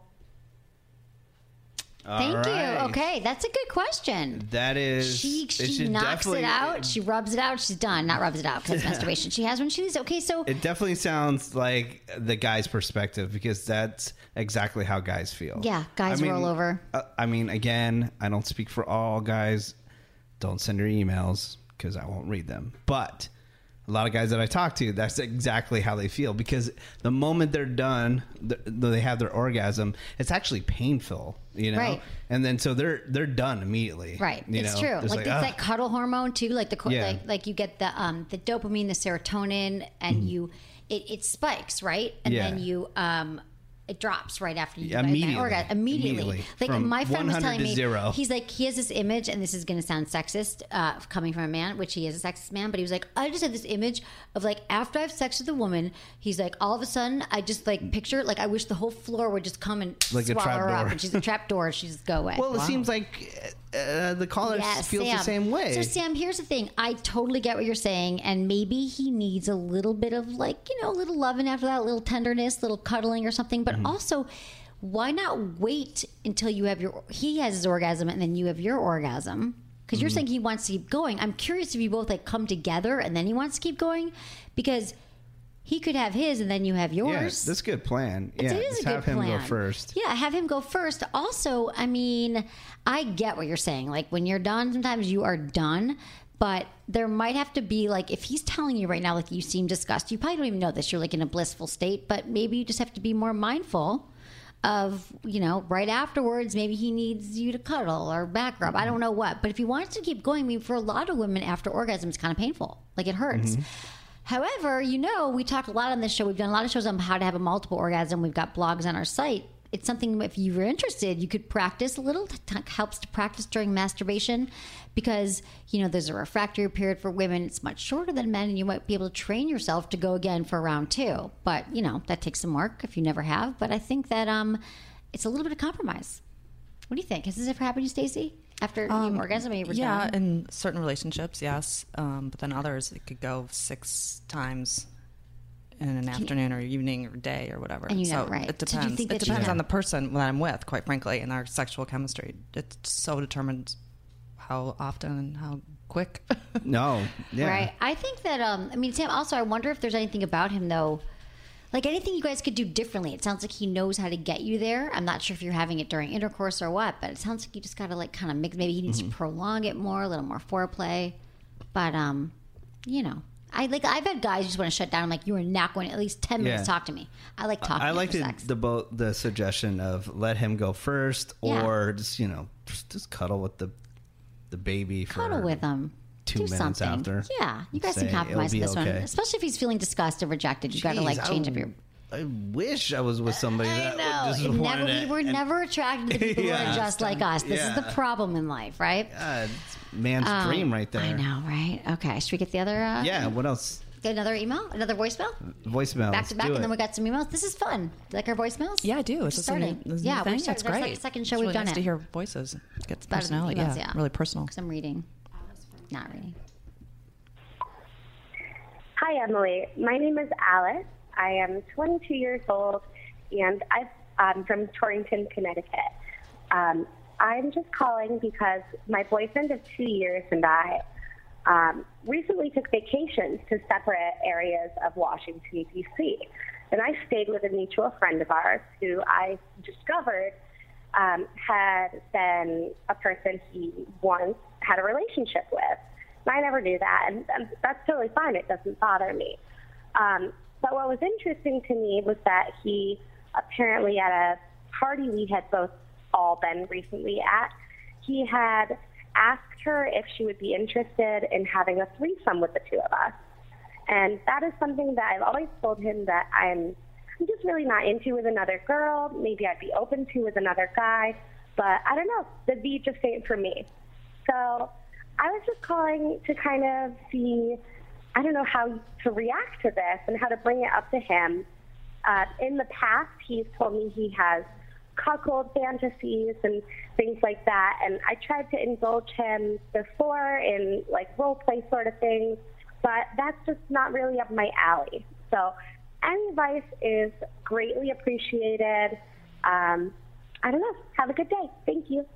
[SPEAKER 9] All
[SPEAKER 1] Thank
[SPEAKER 9] right.
[SPEAKER 1] you. Okay, that's a good question.
[SPEAKER 9] That is.
[SPEAKER 1] She
[SPEAKER 9] it
[SPEAKER 1] she
[SPEAKER 9] should
[SPEAKER 1] knocks
[SPEAKER 9] definitely-
[SPEAKER 1] it out. She rubs it out. She's done. Not rubs it out because masturbation. She has when she's okay. So
[SPEAKER 9] It definitely sounds like the guy's perspective because that's exactly how guys feel.
[SPEAKER 1] Yeah, guys
[SPEAKER 9] I mean,
[SPEAKER 1] roll over.
[SPEAKER 9] uh, I mean, again, I don't speak for all guys. Don't send your emails because I won't read them. But a lot of guys that I talk to, that's exactly how they feel because the moment they're done, th- they have their orgasm, it's actually painful, you know?
[SPEAKER 1] Right.
[SPEAKER 9] And then so they're they're done immediately.
[SPEAKER 1] right,
[SPEAKER 9] You
[SPEAKER 1] it's
[SPEAKER 9] know?
[SPEAKER 1] true.
[SPEAKER 9] It's
[SPEAKER 1] Like, it's
[SPEAKER 9] "Ugh."
[SPEAKER 1] that cuddle hormone too. Like the co-
[SPEAKER 9] Yeah.
[SPEAKER 1] like like you get the um the dopamine, the serotonin, and you it, it spikes right, and
[SPEAKER 9] Yeah.
[SPEAKER 1] then you um. It drops right after you
[SPEAKER 9] Yeah,
[SPEAKER 1] get that
[SPEAKER 9] immediately.
[SPEAKER 1] orgasm. Immediately.
[SPEAKER 9] Immediately.
[SPEAKER 1] Like
[SPEAKER 9] From
[SPEAKER 1] my friend was
[SPEAKER 9] one hundred
[SPEAKER 1] telling
[SPEAKER 9] to
[SPEAKER 1] me,
[SPEAKER 9] zero.
[SPEAKER 1] he's like, he has this image, and this is going to sound sexist, uh, coming from a man, which he is a sexist man, but he was like, I just have this image of like, after I have sex with a woman, he's like, all of a sudden, I just like picture, like, I wish the whole floor would just come and
[SPEAKER 9] Like a
[SPEAKER 1] swallow
[SPEAKER 9] trap
[SPEAKER 1] her up,
[SPEAKER 9] door.
[SPEAKER 1] and she's a trap door, and she just go away.
[SPEAKER 9] Well, it seems like uh, the caller
[SPEAKER 1] Yeah,
[SPEAKER 9] feels
[SPEAKER 1] Sam.
[SPEAKER 9] the same way.
[SPEAKER 1] So, Sam, here's the thing. I totally get what you're saying, and maybe he needs a little bit of, like, you know, a little loving after that, a little tenderness, a little cuddling or something. But
[SPEAKER 9] Mm-hmm.
[SPEAKER 1] also, why not wait until you have your, he has his orgasm, and then you have your orgasm? Because you're
[SPEAKER 9] Mm-hmm.
[SPEAKER 1] saying he wants to keep going. I'm curious if you both, like, come together, and then he wants to keep going? Because he could have his, and then you have yours.
[SPEAKER 9] Yeah, that's a good plan. Yeah,
[SPEAKER 1] It is
[SPEAKER 9] just
[SPEAKER 1] a
[SPEAKER 9] have
[SPEAKER 1] good
[SPEAKER 9] him
[SPEAKER 1] plan.
[SPEAKER 9] go first.
[SPEAKER 1] Yeah, have him go first. Also, I mean, I get what you're saying. Like, when you're done, sometimes you are done. But there might have to be, like, if he's telling you right now, like, you seem disgusted, you probably don't even know this. You're, like, in a blissful state. But maybe you just have to be more mindful of, you know, right afterwards, maybe he needs you to cuddle or back rub. I don't know what. But if he wants to keep going, I mean, for a lot of women, after orgasm, it's kind of painful. Like, it hurts.
[SPEAKER 9] Mm-hmm.
[SPEAKER 1] However, you know, we talk a lot on this show. We've done a lot of shows on how to have a multiple orgasm. We've got blogs on our site. It's something, if you were interested, you could practice a little. It helps to practice during masturbation because, you know, there's a refractory period for women. It's much shorter than men, and you might be able to train yourself to go again for round two. But, you know, that takes some work if you never have. But I think that um, it's a little bit of compromise. What do you think? Has this ever happened to you, Stacey? After you have orgasm, and you were
[SPEAKER 7] Yeah,
[SPEAKER 1] done?
[SPEAKER 7] in certain relationships, yes. Um, but then others, it could go six times in an afternoon or evening or day or whatever.
[SPEAKER 1] And you know,
[SPEAKER 7] so
[SPEAKER 1] right.
[SPEAKER 7] it
[SPEAKER 1] So do you
[SPEAKER 7] depends.
[SPEAKER 1] think
[SPEAKER 7] It
[SPEAKER 1] that you
[SPEAKER 7] depends
[SPEAKER 1] have-
[SPEAKER 7] on the person that I'm with, quite frankly, and our sexual chemistry. It so determines how often and how quick.
[SPEAKER 9] No, yeah.
[SPEAKER 1] Right. I think that, um, I mean, Sam, also, I wonder if there's anything about him, though. Like, anything you guys could do differently. It sounds like he knows how to get you there. I'm not sure if you're having it during intercourse or what, but it sounds like you just got to, like, kind of mix. Maybe he needs
[SPEAKER 9] Mm-hmm.
[SPEAKER 1] to prolong it more, a little more foreplay. But, um, you know. I like. I've had guys just want to shut down. I'm like, you are not going to at least ten minutes
[SPEAKER 9] Yeah.
[SPEAKER 1] talk to me. I like talking.
[SPEAKER 9] I like
[SPEAKER 1] after
[SPEAKER 9] the
[SPEAKER 1] sex.
[SPEAKER 9] the, bo- the suggestion of let him go first,
[SPEAKER 1] Yeah.
[SPEAKER 9] or just you know just, just cuddle with the the baby for
[SPEAKER 1] Cuddle with him.
[SPEAKER 9] two
[SPEAKER 1] Do
[SPEAKER 9] minutes
[SPEAKER 1] something.
[SPEAKER 9] after.
[SPEAKER 1] Yeah, you guys
[SPEAKER 9] Say,
[SPEAKER 1] can compromise
[SPEAKER 9] "It'll
[SPEAKER 1] on
[SPEAKER 9] be
[SPEAKER 1] this one,
[SPEAKER 9] okay."
[SPEAKER 1] especially if he's feeling disgusted, rejected. You got to like
[SPEAKER 9] Jeez,
[SPEAKER 1] change
[SPEAKER 9] I,
[SPEAKER 1] up your.
[SPEAKER 9] I wish I was with somebody
[SPEAKER 1] I
[SPEAKER 9] that
[SPEAKER 1] know.
[SPEAKER 9] just
[SPEAKER 1] It never,
[SPEAKER 9] wanted
[SPEAKER 1] we
[SPEAKER 9] it.
[SPEAKER 1] were
[SPEAKER 9] And-
[SPEAKER 1] never attracted to people who
[SPEAKER 9] Yeah.
[SPEAKER 1] are just like us. This is the
[SPEAKER 9] Yeah.
[SPEAKER 1] problem in life, right?
[SPEAKER 9] God, it's man's
[SPEAKER 1] Um,
[SPEAKER 9] dream right there.
[SPEAKER 1] I know, right? Okay, should we get the other? Uh,
[SPEAKER 9] Yeah. What else?
[SPEAKER 1] Get another email, another voicemail,
[SPEAKER 9] Voicemail.
[SPEAKER 1] back
[SPEAKER 9] let's
[SPEAKER 1] to back,
[SPEAKER 9] do
[SPEAKER 1] and then
[SPEAKER 9] it.
[SPEAKER 1] we got some emails. This is fun. Do you like our voicemails?
[SPEAKER 7] Yeah, I do.
[SPEAKER 1] We're
[SPEAKER 7] It's just a new,
[SPEAKER 1] starting.
[SPEAKER 7] this
[SPEAKER 1] Yeah,
[SPEAKER 7] new
[SPEAKER 1] we're
[SPEAKER 7] thing.
[SPEAKER 1] starting.
[SPEAKER 7] It's
[SPEAKER 1] There's
[SPEAKER 7] great.
[SPEAKER 1] like the second show
[SPEAKER 7] It's
[SPEAKER 1] we've
[SPEAKER 7] really
[SPEAKER 1] done
[SPEAKER 7] nice
[SPEAKER 1] it.
[SPEAKER 7] to hear voices. Get
[SPEAKER 1] Better than
[SPEAKER 7] personality.
[SPEAKER 1] emails,
[SPEAKER 7] Yeah,
[SPEAKER 1] yeah.
[SPEAKER 7] really personal.
[SPEAKER 1] Because I'm reading, not reading.
[SPEAKER 11] Hi, Emily. My name is Alice. I am twenty-two years old, and I'm from Torrington, Connecticut. Um, I'm just calling because my boyfriend of two years and I um, recently took vacations to separate areas of Washington, D C, and I stayed with a mutual friend of ours who I discovered um, had been a person he once had a relationship with. And I never knew that, and, and that's totally fine. It doesn't bother me. Um, but what was interesting to me was that he apparently at a party we had both all been recently at, he had asked her if she would be interested in having a threesome with the two of us. And that is something that I've always told him that I'm, I'm just really not into with another girl. Maybe I'd be open to with another guy, but I don't know. The V just ain't for me. So I was just calling to kind of see, I don't know how to react to this and how to bring it up to him. Uh, in the past, he's told me he has cuckold fantasies and things like that. And I tried to indulge him before in like role play sort of things, but that's just not really up my alley. So any advice is greatly appreciated. Um, I don't know. Have a good day. Thank you.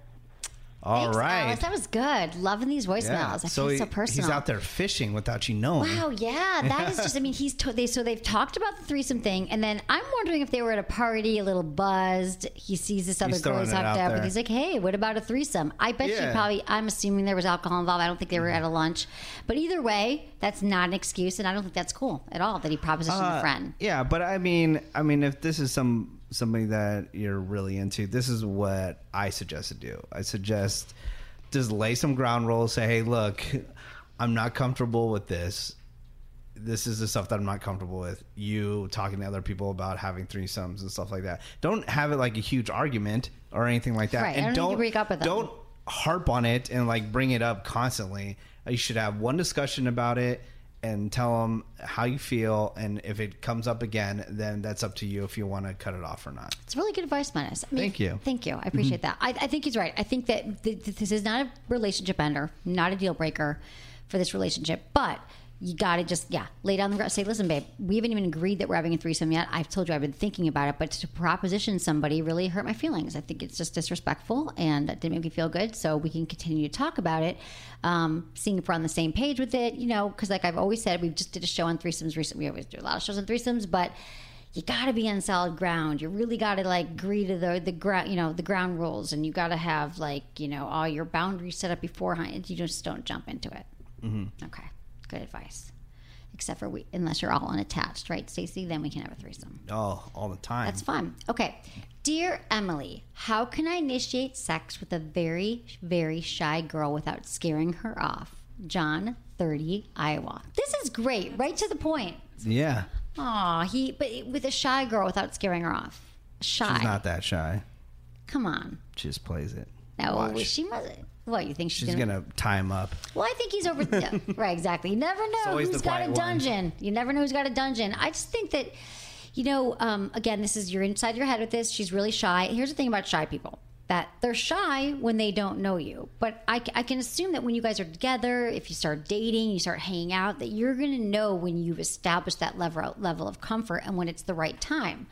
[SPEAKER 9] All
[SPEAKER 1] Thanks,
[SPEAKER 9] right.
[SPEAKER 1] Alice. That was good. Loving these voicemails.
[SPEAKER 9] Yeah.
[SPEAKER 1] I
[SPEAKER 9] So
[SPEAKER 1] feel
[SPEAKER 9] he-
[SPEAKER 1] so personal.
[SPEAKER 9] he's out there fishing without you knowing.
[SPEAKER 1] Wow, yeah, that is just. I mean, he's to, they so they've talked about the threesome thing, and then I'm wondering if they were at a party, a little buzzed. He sees this other
[SPEAKER 9] He's
[SPEAKER 1] girl
[SPEAKER 9] throwing
[SPEAKER 1] who's
[SPEAKER 9] it
[SPEAKER 1] out
[SPEAKER 9] out
[SPEAKER 1] there, but
[SPEAKER 9] there.
[SPEAKER 1] he's like, "Hey, what about a threesome?" I bet
[SPEAKER 9] Yeah.
[SPEAKER 1] you probably. I'm assuming there was alcohol involved. I don't think they were at a lunch, but either way, that's not an excuse, and I don't think that's cool at all that he propositioned
[SPEAKER 9] Uh,
[SPEAKER 1] a friend.
[SPEAKER 9] Yeah, but I mean, I mean, if this is some somebody that you're really into, this is what I suggest to do. I suggest just lay some ground rules. Say, hey, look, I'm not comfortable with this. This is the stuff that I'm not comfortable with. You talking to other people about having threesomes and stuff like that. Don't have it like a huge argument or anything like that.
[SPEAKER 1] Right, I
[SPEAKER 9] And
[SPEAKER 1] don't need to
[SPEAKER 9] don't
[SPEAKER 1] break up with them.
[SPEAKER 9] Don't harp on it and like bring it up constantly. You should have one discussion about it and tell them how you feel, and if it comes up again, then that's up to you if you want to cut it off or not.
[SPEAKER 1] It's really good advice, Menace. I mean,
[SPEAKER 9] Thank you.
[SPEAKER 1] Thank you. I appreciate that. I, I think he's right. I think that th- th- this is not a relationship ender, not a deal breaker for this relationship, but you got to just, yeah, lay down the ground. Say, listen, babe, we haven't even agreed that we're having a threesome yet. I've told you I've been thinking about it, but to proposition somebody really hurt my feelings. I think it's just disrespectful and it didn't make me feel good. So we can continue to talk about it, um, seeing if we're on the same page with it, you know, because like I've always said, we just did a show on threesomes recently. We always do a lot of shows on threesomes, but you got to be on solid ground. You really got to like agree to the the ground, you know, the ground rules, and you got to have like, you know, all your boundaries set up beforehand. You just don't jump into it.
[SPEAKER 9] Mm-hmm.
[SPEAKER 1] Okay, good advice. Except for we, unless you're all unattached, right, Stacey? Then we can have a threesome.
[SPEAKER 9] Oh, all the time.
[SPEAKER 1] That's fun. Okay, dear Emily, how can I initiate sex with a very, very shy girl without scaring her off? John, thirty, Iowa. This is great. Right to the point.
[SPEAKER 9] Yeah.
[SPEAKER 1] Aw, he, but with a shy girl without scaring her off. Shy.
[SPEAKER 9] She's not that shy.
[SPEAKER 1] Come on.
[SPEAKER 9] She just plays it.
[SPEAKER 1] No,
[SPEAKER 9] Watch.
[SPEAKER 1] she must. What, you think she's,
[SPEAKER 9] She's
[SPEAKER 1] gonna,
[SPEAKER 9] gonna tie him up.
[SPEAKER 1] Well, I think he's over. Yeah, right, exactly. You never know
[SPEAKER 9] always
[SPEAKER 1] who's
[SPEAKER 9] the
[SPEAKER 1] got a
[SPEAKER 9] quiet one.
[SPEAKER 1] dungeon. You never know who's got a dungeon. I just think that, you know, um, again, this is you're inside your head with this. She's really shy. Here's the thing about shy people. That they're shy when they don't know you. But I, I can assume that when you guys are together, if you start dating, you start hanging out, that you're going to know when you've established that level, level of comfort and when it's the right time.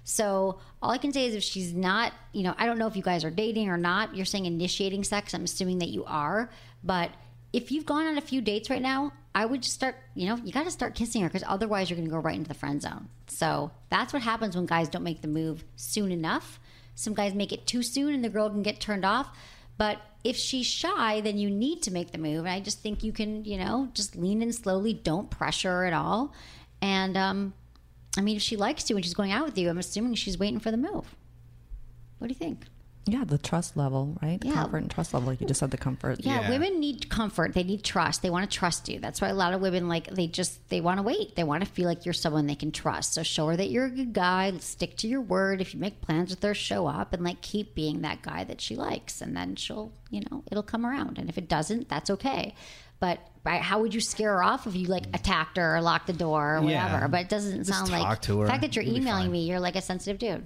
[SPEAKER 1] So all I can say is if she's not, you know, I don't know if you guys are dating or not. You're saying initiating sex. I'm assuming that you are. But if you've gone on a few dates right now, I would just start, you know, you got to start kissing her because otherwise you're going to go right into the friend zone. So that's what happens when guys don't make the move soon enough. Some guys make it too soon and the girl can get turned off. But if she's shy, then you need to make the move. And I just think you can, you know, just lean in slowly. Don't pressure her at all. And, um, I mean, if she likes you and she's going out with you, I'm assuming she's waiting for the move. What do you think?
[SPEAKER 7] Yeah, the trust level, right?
[SPEAKER 1] Yeah.
[SPEAKER 7] Comfort and trust level. Like you just said, the comfort.
[SPEAKER 1] Yeah, women need comfort. They need trust. They want to trust you. That's why a lot of women, like, they just, they want to wait. They want to feel like you're someone they can trust. So show her that you're a good guy. Stick to your word. If you make plans with her, show up and, like, keep being that guy that she likes. And then she'll, you know, it'll come around. And if it doesn't, that's okay. But right, how would you scare her off if you, like, attacked her or locked the door or whatever?
[SPEAKER 9] Yeah.
[SPEAKER 1] But it doesn't
[SPEAKER 9] Just
[SPEAKER 1] sound
[SPEAKER 9] talk
[SPEAKER 1] like,
[SPEAKER 9] to her.
[SPEAKER 1] the fact that you're
[SPEAKER 9] You'll be
[SPEAKER 1] emailing
[SPEAKER 9] fine.
[SPEAKER 1] me, you're like a sensitive dude.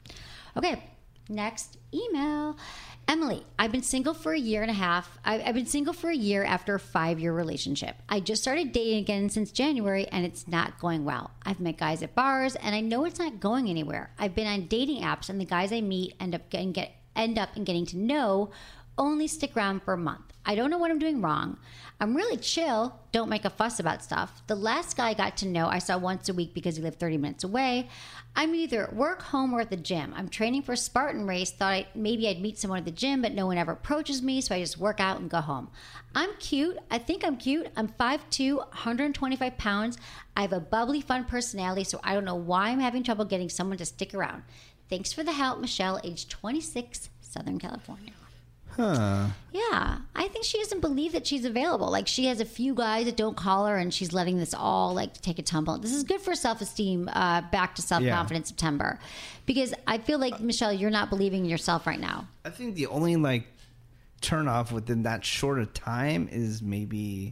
[SPEAKER 1] Okay, next email. Emily, I've been single for a year and a half. I- I've been single for a year after a five-year relationship. I just started dating again since January, and it's not going well. I've met guys at bars, and I know it's not going anywhere. I've been on dating apps, and the guys I meet end up getting get end up and getting to know only stick around for a month. I don't know what I'm doing wrong. I'm really chill. Don't make a fuss about stuff. The last guy I got to know I saw once a week because he lived thirty minutes away. I'm either at work, home, or at the gym. I'm training for a Spartan race. Thought I, maybe I'd meet someone at the gym, but no one ever approaches me, so I just work out and go home. I'm cute. I think I'm cute. I'm five two, one hundred twenty-five pounds. I have a bubbly, fun personality, so I don't know why I'm having trouble getting someone to stick around. Thanks for the help, Michelle, age twenty-six, Southern California.
[SPEAKER 9] Huh.
[SPEAKER 1] Yeah, I think she doesn't believe that she's available. Like, she has a few guys that don't call her, and she's letting this all, like, take a tumble. This is good for self-esteem, uh, back to self-confidence
[SPEAKER 9] Yeah.
[SPEAKER 1] September. Because I feel like, Michelle, you're not believing in yourself right now.
[SPEAKER 9] I think the only like turn off within that short of time is maybe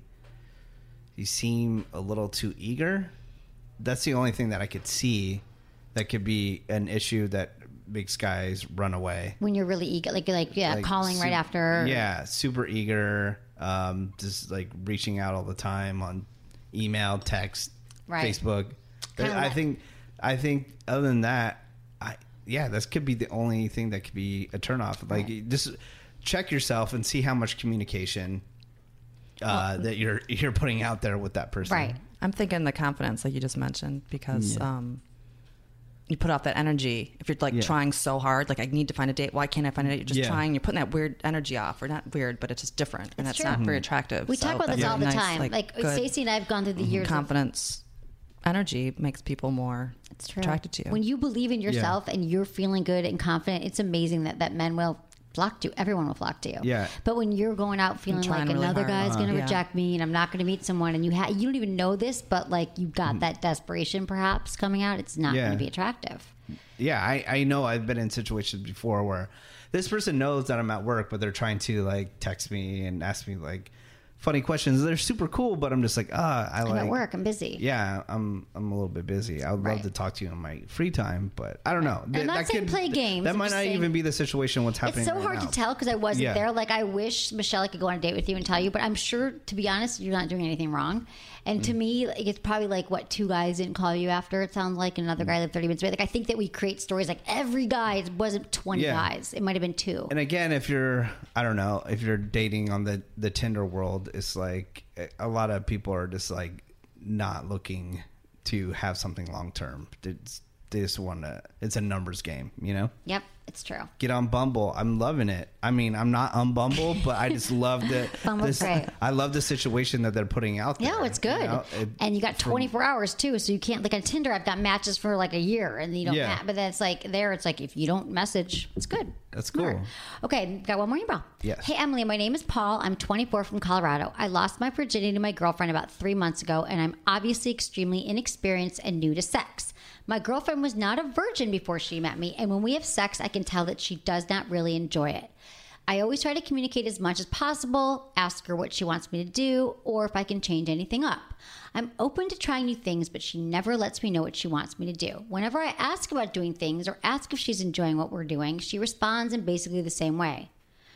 [SPEAKER 9] you seem a little too eager. That's the only thing that I could see that could be an issue that makes guys run away.
[SPEAKER 1] When you're really eager, like like yeah,
[SPEAKER 9] Like,
[SPEAKER 1] calling
[SPEAKER 9] su-
[SPEAKER 1] right after.
[SPEAKER 9] Yeah, super eager. Um, just like reaching out all the time on email, text,
[SPEAKER 1] Right.
[SPEAKER 9] Facebook.
[SPEAKER 1] Kinda
[SPEAKER 9] I
[SPEAKER 1] like-
[SPEAKER 9] think. I think other than that, I yeah, this could be the only thing that could be a turnoff. Like
[SPEAKER 1] Right.
[SPEAKER 9] just check yourself and see how much communication uh,
[SPEAKER 7] Well-
[SPEAKER 9] that you're you're putting out there with that person.
[SPEAKER 1] Right.
[SPEAKER 7] I'm thinking the confidence, like you just mentioned, because
[SPEAKER 9] Yeah.
[SPEAKER 7] um, you put off that energy. If you're like
[SPEAKER 9] Yeah.
[SPEAKER 7] trying so hard, like I need to find a date. Why can't I find a date? You're just
[SPEAKER 9] Yeah.
[SPEAKER 7] trying. You're putting that weird energy off, or not weird, but it's just different, and
[SPEAKER 1] It's
[SPEAKER 7] that's not
[SPEAKER 1] true.
[SPEAKER 7] very attractive.
[SPEAKER 1] We
[SPEAKER 7] So
[SPEAKER 1] talk about this
[SPEAKER 7] that's
[SPEAKER 1] all the
[SPEAKER 7] nice,
[SPEAKER 1] time. Like,
[SPEAKER 7] good
[SPEAKER 1] Stacey and I have gone through the years of-
[SPEAKER 7] confidence, energy makes people more
[SPEAKER 1] It's true.
[SPEAKER 7] attracted to you.
[SPEAKER 1] When you believe in yourself and you're feeling good and confident, it's amazing that, that men will flock to you. Everyone will flock to you.
[SPEAKER 9] Yeah.
[SPEAKER 1] But when you're going out feeling
[SPEAKER 7] trying
[SPEAKER 1] like
[SPEAKER 7] really
[SPEAKER 1] another
[SPEAKER 7] hard.
[SPEAKER 1] guy's going to
[SPEAKER 7] Uh-huh.
[SPEAKER 1] reject me and I'm not going to meet someone, and you ha- you don't even know this, but like you got that desperation perhaps coming out, it's not
[SPEAKER 9] Yeah.
[SPEAKER 1] going to be attractive.
[SPEAKER 9] Yeah, I, I know I've been in situations before where this person knows that I'm at work, but they're trying to like text me and ask me like funny questions. They're super cool, but I'm just like, ah, I
[SPEAKER 1] I'm
[SPEAKER 9] like
[SPEAKER 1] at work. I'm busy.
[SPEAKER 9] Yeah, I'm I'm a little bit busy. I would
[SPEAKER 1] Right.
[SPEAKER 9] love to talk to you in my free time, but I don't know.
[SPEAKER 1] I'm not saying play games.
[SPEAKER 9] That
[SPEAKER 1] I'm
[SPEAKER 9] might
[SPEAKER 1] just
[SPEAKER 9] not
[SPEAKER 1] saying-
[SPEAKER 9] even be the situation. What's happening?
[SPEAKER 1] It's so
[SPEAKER 9] right
[SPEAKER 1] hard
[SPEAKER 9] now.
[SPEAKER 1] to tell because I wasn't
[SPEAKER 9] Yeah.
[SPEAKER 1] there. Like, I wish, Michelle, I could go on a date with you and tell you, but I'm sure, to be honest, you're not doing anything wrong. And
[SPEAKER 9] Mm.
[SPEAKER 1] to me, like, it's probably like, what, two guys didn't call you after? It sounds like another
[SPEAKER 9] Mm.
[SPEAKER 1] guy lived thirty minutes away. Like, I think that we create stories like every guy, it wasn't twenty
[SPEAKER 9] Yeah.
[SPEAKER 1] guys. It might have been two.
[SPEAKER 9] And again, if you're, I don't know, if you're dating on the the Tinder world, it's like a lot of people are just like not looking to have something long term. It's, they just want to. It's a numbers game, you know.
[SPEAKER 1] Yep, it's true.
[SPEAKER 9] Get on Bumble. I'm loving it. I mean, I'm not on Bumble, but I just love the.
[SPEAKER 1] Bumble's
[SPEAKER 9] this,
[SPEAKER 1] great.
[SPEAKER 9] I love the situation that they're putting out there.
[SPEAKER 1] Yeah, it's good.
[SPEAKER 9] you know? It-
[SPEAKER 1] and you got
[SPEAKER 9] for-
[SPEAKER 1] twenty-four hours too, so you can't, like on Tinder, I've got matches for like a year and you don't
[SPEAKER 9] Yeah.
[SPEAKER 1] match. But then it's like, there, it's like, if you don't message, it's good.
[SPEAKER 9] That's cool.
[SPEAKER 1] Smart. Okay, got one more email.
[SPEAKER 9] Yes.
[SPEAKER 1] Hey, Emily, my name is Paul. I'm twenty-four from Colorado. I lost my virginity to my girlfriend about three months ago, and I'm obviously extremely inexperienced and new to sex. My girlfriend was not a virgin before she met me, and when we have sex, I can tell that she does not really enjoy it. I always try to communicate as much as possible, ask her what she wants me to do, or if I can change anything up. I'm open to trying new things, but she never lets me know what she wants me to do. Whenever I ask about doing things or ask if she's enjoying what we're doing, she responds in basically the same way.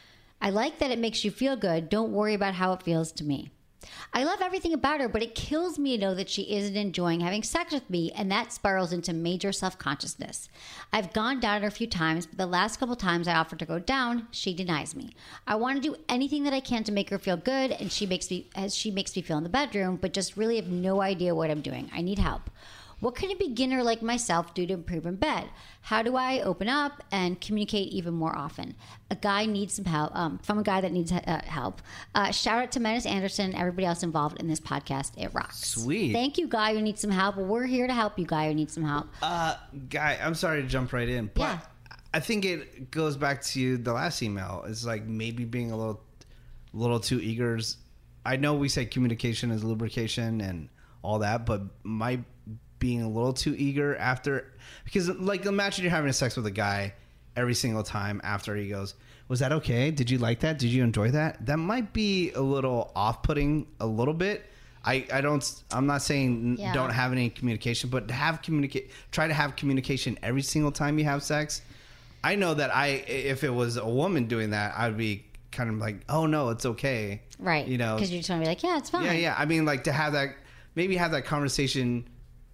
[SPEAKER 1] I like that it makes you feel good. Don't worry about how it feels to me. I love everything about her, but it kills me to know that she isn't enjoying having sex with me, and that spirals into major self-consciousness. I've gone down on her a few times, but the last couple times I offered to go down, she denies me. I want to do anything that I can to make her feel good, and she makes me as she makes me feel in the bedroom, but just really have no idea what I'm doing. I need help. What can a beginner like myself do to improve in bed? How do I open up and communicate even more often? A guy needs some help, um, from a guy that needs uh, help. Uh, shout out to Menace Anderson and everybody else involved in this podcast. It rocks.
[SPEAKER 9] Sweet.
[SPEAKER 1] Thank you, guy who needs some help. We're here to help you, guy who needs some help.
[SPEAKER 9] Uh, guy, I'm sorry to jump right in, but
[SPEAKER 1] Yeah.
[SPEAKER 9] I think it goes back to the last email. It's like maybe being a little, little too eager. I know we say communication is lubrication and all that, but my being a little too eager after, because like imagine you're having sex with a guy every single time after he goes, was that okay? Did you like that? Did you enjoy that? That might be a little off-putting a little bit. I, I don't, I'm not saying
[SPEAKER 1] Yeah.
[SPEAKER 9] don't have any communication, but to have communicate, try to have communication every single time you have sex. I know that I, if it was a woman doing that, I'd be kind of like, oh no, it's okay.
[SPEAKER 1] Right.
[SPEAKER 9] You know,
[SPEAKER 1] Because you just want to be like, yeah, it's fine.
[SPEAKER 9] yeah, yeah. I mean, like to have that, maybe have that conversation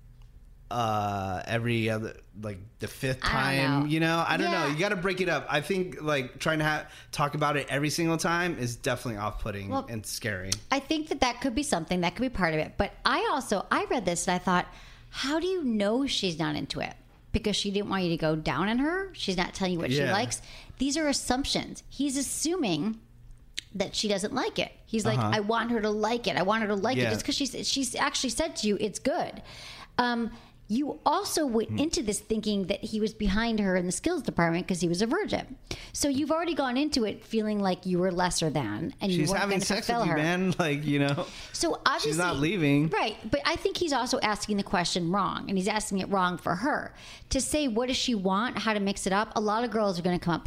[SPEAKER 9] uh every other, like the fifth
[SPEAKER 1] I don't
[SPEAKER 9] time,
[SPEAKER 1] know.
[SPEAKER 9] you know. I don't
[SPEAKER 1] Yeah.
[SPEAKER 9] know. You got to break it up. I think like trying to have talk about it every single time is definitely off-putting
[SPEAKER 1] Well,
[SPEAKER 9] and scary.
[SPEAKER 1] I think that that could be something that could be part of it. But I also, I read this and I thought, how do you know she's not into it? Because she didn't want you to go down on her. She's not telling you what she
[SPEAKER 9] Yeah.
[SPEAKER 1] likes. These are assumptions. He's assuming that she doesn't like it. He's like,
[SPEAKER 9] Uh-huh.
[SPEAKER 1] I want her to like it. I want her to like
[SPEAKER 9] Yeah.
[SPEAKER 1] it. Just because she's she's actually said to you, it's good. Um, you also went
[SPEAKER 9] Hmm.
[SPEAKER 1] into this thinking that he was behind her in the skills department because he was a virgin. So you've already gone into it feeling like you were lesser than, and you
[SPEAKER 9] She's
[SPEAKER 1] weren't
[SPEAKER 9] having
[SPEAKER 1] going to
[SPEAKER 9] sex
[SPEAKER 1] fulfill
[SPEAKER 9] with you,
[SPEAKER 1] her.
[SPEAKER 9] man. Like, you know.
[SPEAKER 1] So obviously,
[SPEAKER 9] She's not leaving.
[SPEAKER 1] right? But I think he's also asking the question wrong, and he's asking it wrong for her. To say what does she want, how to mix it up. A lot of girls are going to come up blank.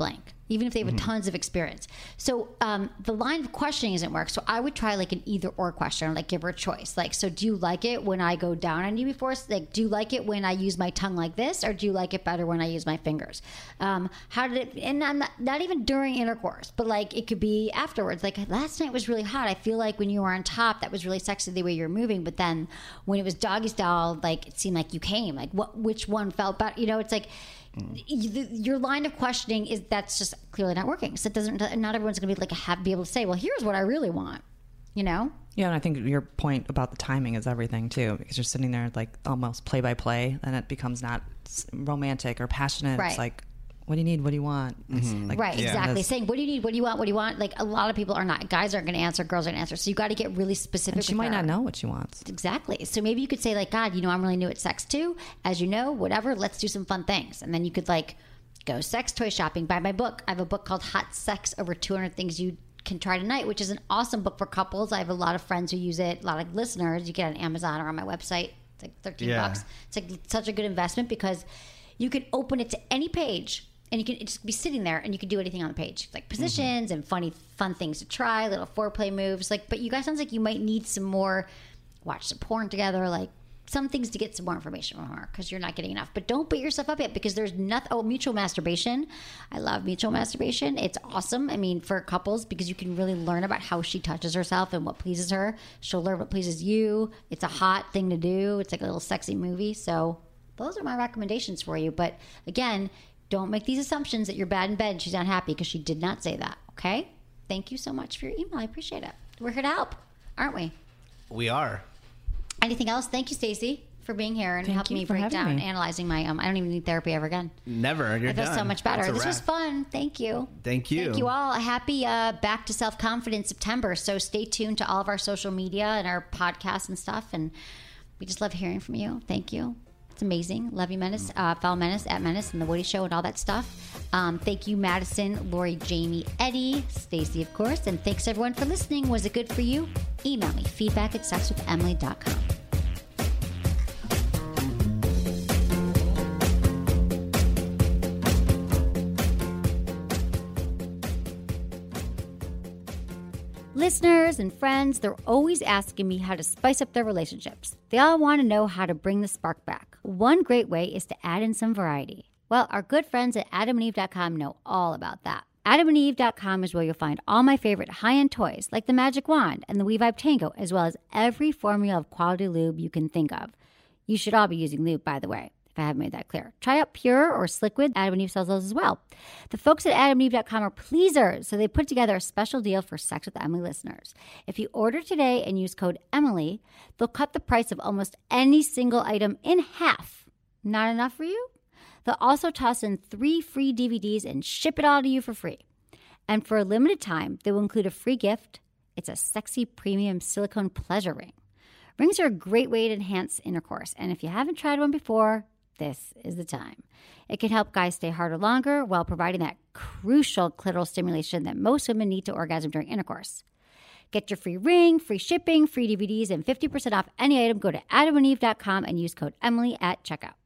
[SPEAKER 1] even if they have
[SPEAKER 12] Mm-hmm.
[SPEAKER 1] tons of experience. So um, the line of questioning isn't work. So I would try like an either or question, like give her a choice. Like, so do you like it when I go down on you before? Like, do you like it when I use my tongue like this, or do you like it better when I use my fingers? Um, how did it? And I'm not, not even during intercourse, but like it could be afterwards. Like last night was really hot. I feel like when you were on top, that was really sexy the way you were moving. But then when it was doggy style, like it seemed like you came. Like what? Which one felt better? You know, it's like. Mm. Your line of questioning is that's just clearly not working. So it doesn't. Not everyone's going to be like have, be able to say, well, here's what I really want. You know.
[SPEAKER 7] Yeah, and I think your point about the timing is everything too, because you're sitting there like almost play by play, and it becomes not romantic or passionate.
[SPEAKER 1] Right.
[SPEAKER 7] It's like, what do you need? What do you want?
[SPEAKER 9] Mm-hmm.
[SPEAKER 7] Like,
[SPEAKER 1] right,
[SPEAKER 7] yeah,
[SPEAKER 1] exactly. Saying, what do you need? What do you want? What do you want? Like, a lot of people are not. Guys aren't going to answer. Girls aren't going to answer. So you got to get really specific.
[SPEAKER 7] And she
[SPEAKER 1] with
[SPEAKER 7] might
[SPEAKER 1] her.
[SPEAKER 7] not know what she wants.
[SPEAKER 1] Exactly. So maybe you could say, like, God, you know, I'm really new at sex too. As you know, whatever, let's do some fun things. And then you could, like, go sex toy shopping, buy my book. I have a book called Hot Sex, Over two hundred Things You Can Try Tonight, which is an awesome book for couples. I have a lot of friends who use it, a lot of listeners. You get it on Amazon or on my website. It's like thirteen
[SPEAKER 9] Yeah.
[SPEAKER 1] bucks. It's like such a good investment because you can open it to any page and you can just be sitting there and you can do anything on the page, like positions mm-hmm. and funny, fun things to try, little foreplay moves. Like, but you guys sounds like you might need some more, watch some porn together, like some things to get some more information from her because you're not getting enough. But don't beat yourself up yet because there's nothing. Oh, mutual masturbation. I love mutual masturbation. It's awesome. I mean, for couples because you can really learn about how she touches herself and what pleases her. She'll learn what pleases you. It's a hot thing to do. It's like a little sexy movie. So those are my recommendations for you. But again, don't make these assumptions that you're bad in bed and she's not happy because she did not say that. Okay? Thank you so much for your email. I appreciate it. We're here to help, aren't we?
[SPEAKER 9] We are.
[SPEAKER 1] Anything else? Thank you, Stacey, for being here and
[SPEAKER 7] Thank
[SPEAKER 1] helping
[SPEAKER 7] you
[SPEAKER 1] me
[SPEAKER 7] for
[SPEAKER 1] break
[SPEAKER 7] having
[SPEAKER 1] down,
[SPEAKER 7] me.
[SPEAKER 1] analyzing my. Um, I don't even need therapy ever again.
[SPEAKER 9] Never. You're
[SPEAKER 1] I feel
[SPEAKER 9] done.
[SPEAKER 1] so much better.
[SPEAKER 9] That's a
[SPEAKER 1] This was
[SPEAKER 9] wrap.
[SPEAKER 1] fun. Thank you.
[SPEAKER 9] Thank you.
[SPEAKER 1] Thank you all. A happy uh, Back to Self Confidence September. So stay tuned to all of our social media and our podcasts and stuff. And we just love hearing from you. Thank you. It's amazing. Love you, Menace. Uh, follow Menace at Menace and The Woody Show and all that stuff. Um, thank you, Madison, Lori, Jamie, Eddie, Stacey, of course. And thanks, everyone, for listening. Was it good for you? Email me, feedback at sex with emily dot com. Listeners and friends, they're always asking me how to spice up their relationships. They all want to know how to bring the spark back. One great way is to add in some variety. Well, our good friends at adam and eve dot com know all about that. adam and eve dot com is where you'll find all my favorite high-end toys like the Magic Wand and the WeVibe Tango, as well as every formula of quality lube you can think of. You should all be using lube, by the way, if I haven't made that clear. Try out Pure or Sliquid. Adam and Eve sells those as well. The folks at adam and eve dot com are pleasers, so they put together a special deal for Sex with Emily listeners. If you order today and use code Emily, they'll cut the price of almost any single item in half. Not enough for you? They'll also toss in three free D V Ds and ship it all to you for free. And for a limited time, they will include a free gift. It's a sexy premium silicone pleasure ring. Rings are a great way to enhance intercourse, and if you haven't tried one before, this is the time. It can help guys stay harder longer while providing that crucial clitoral stimulation that most women need to orgasm during intercourse. Get your free ring, free shipping, free D V Ds, and fifty percent off any item. Go to adam and eve dot com and use code Emily at checkout.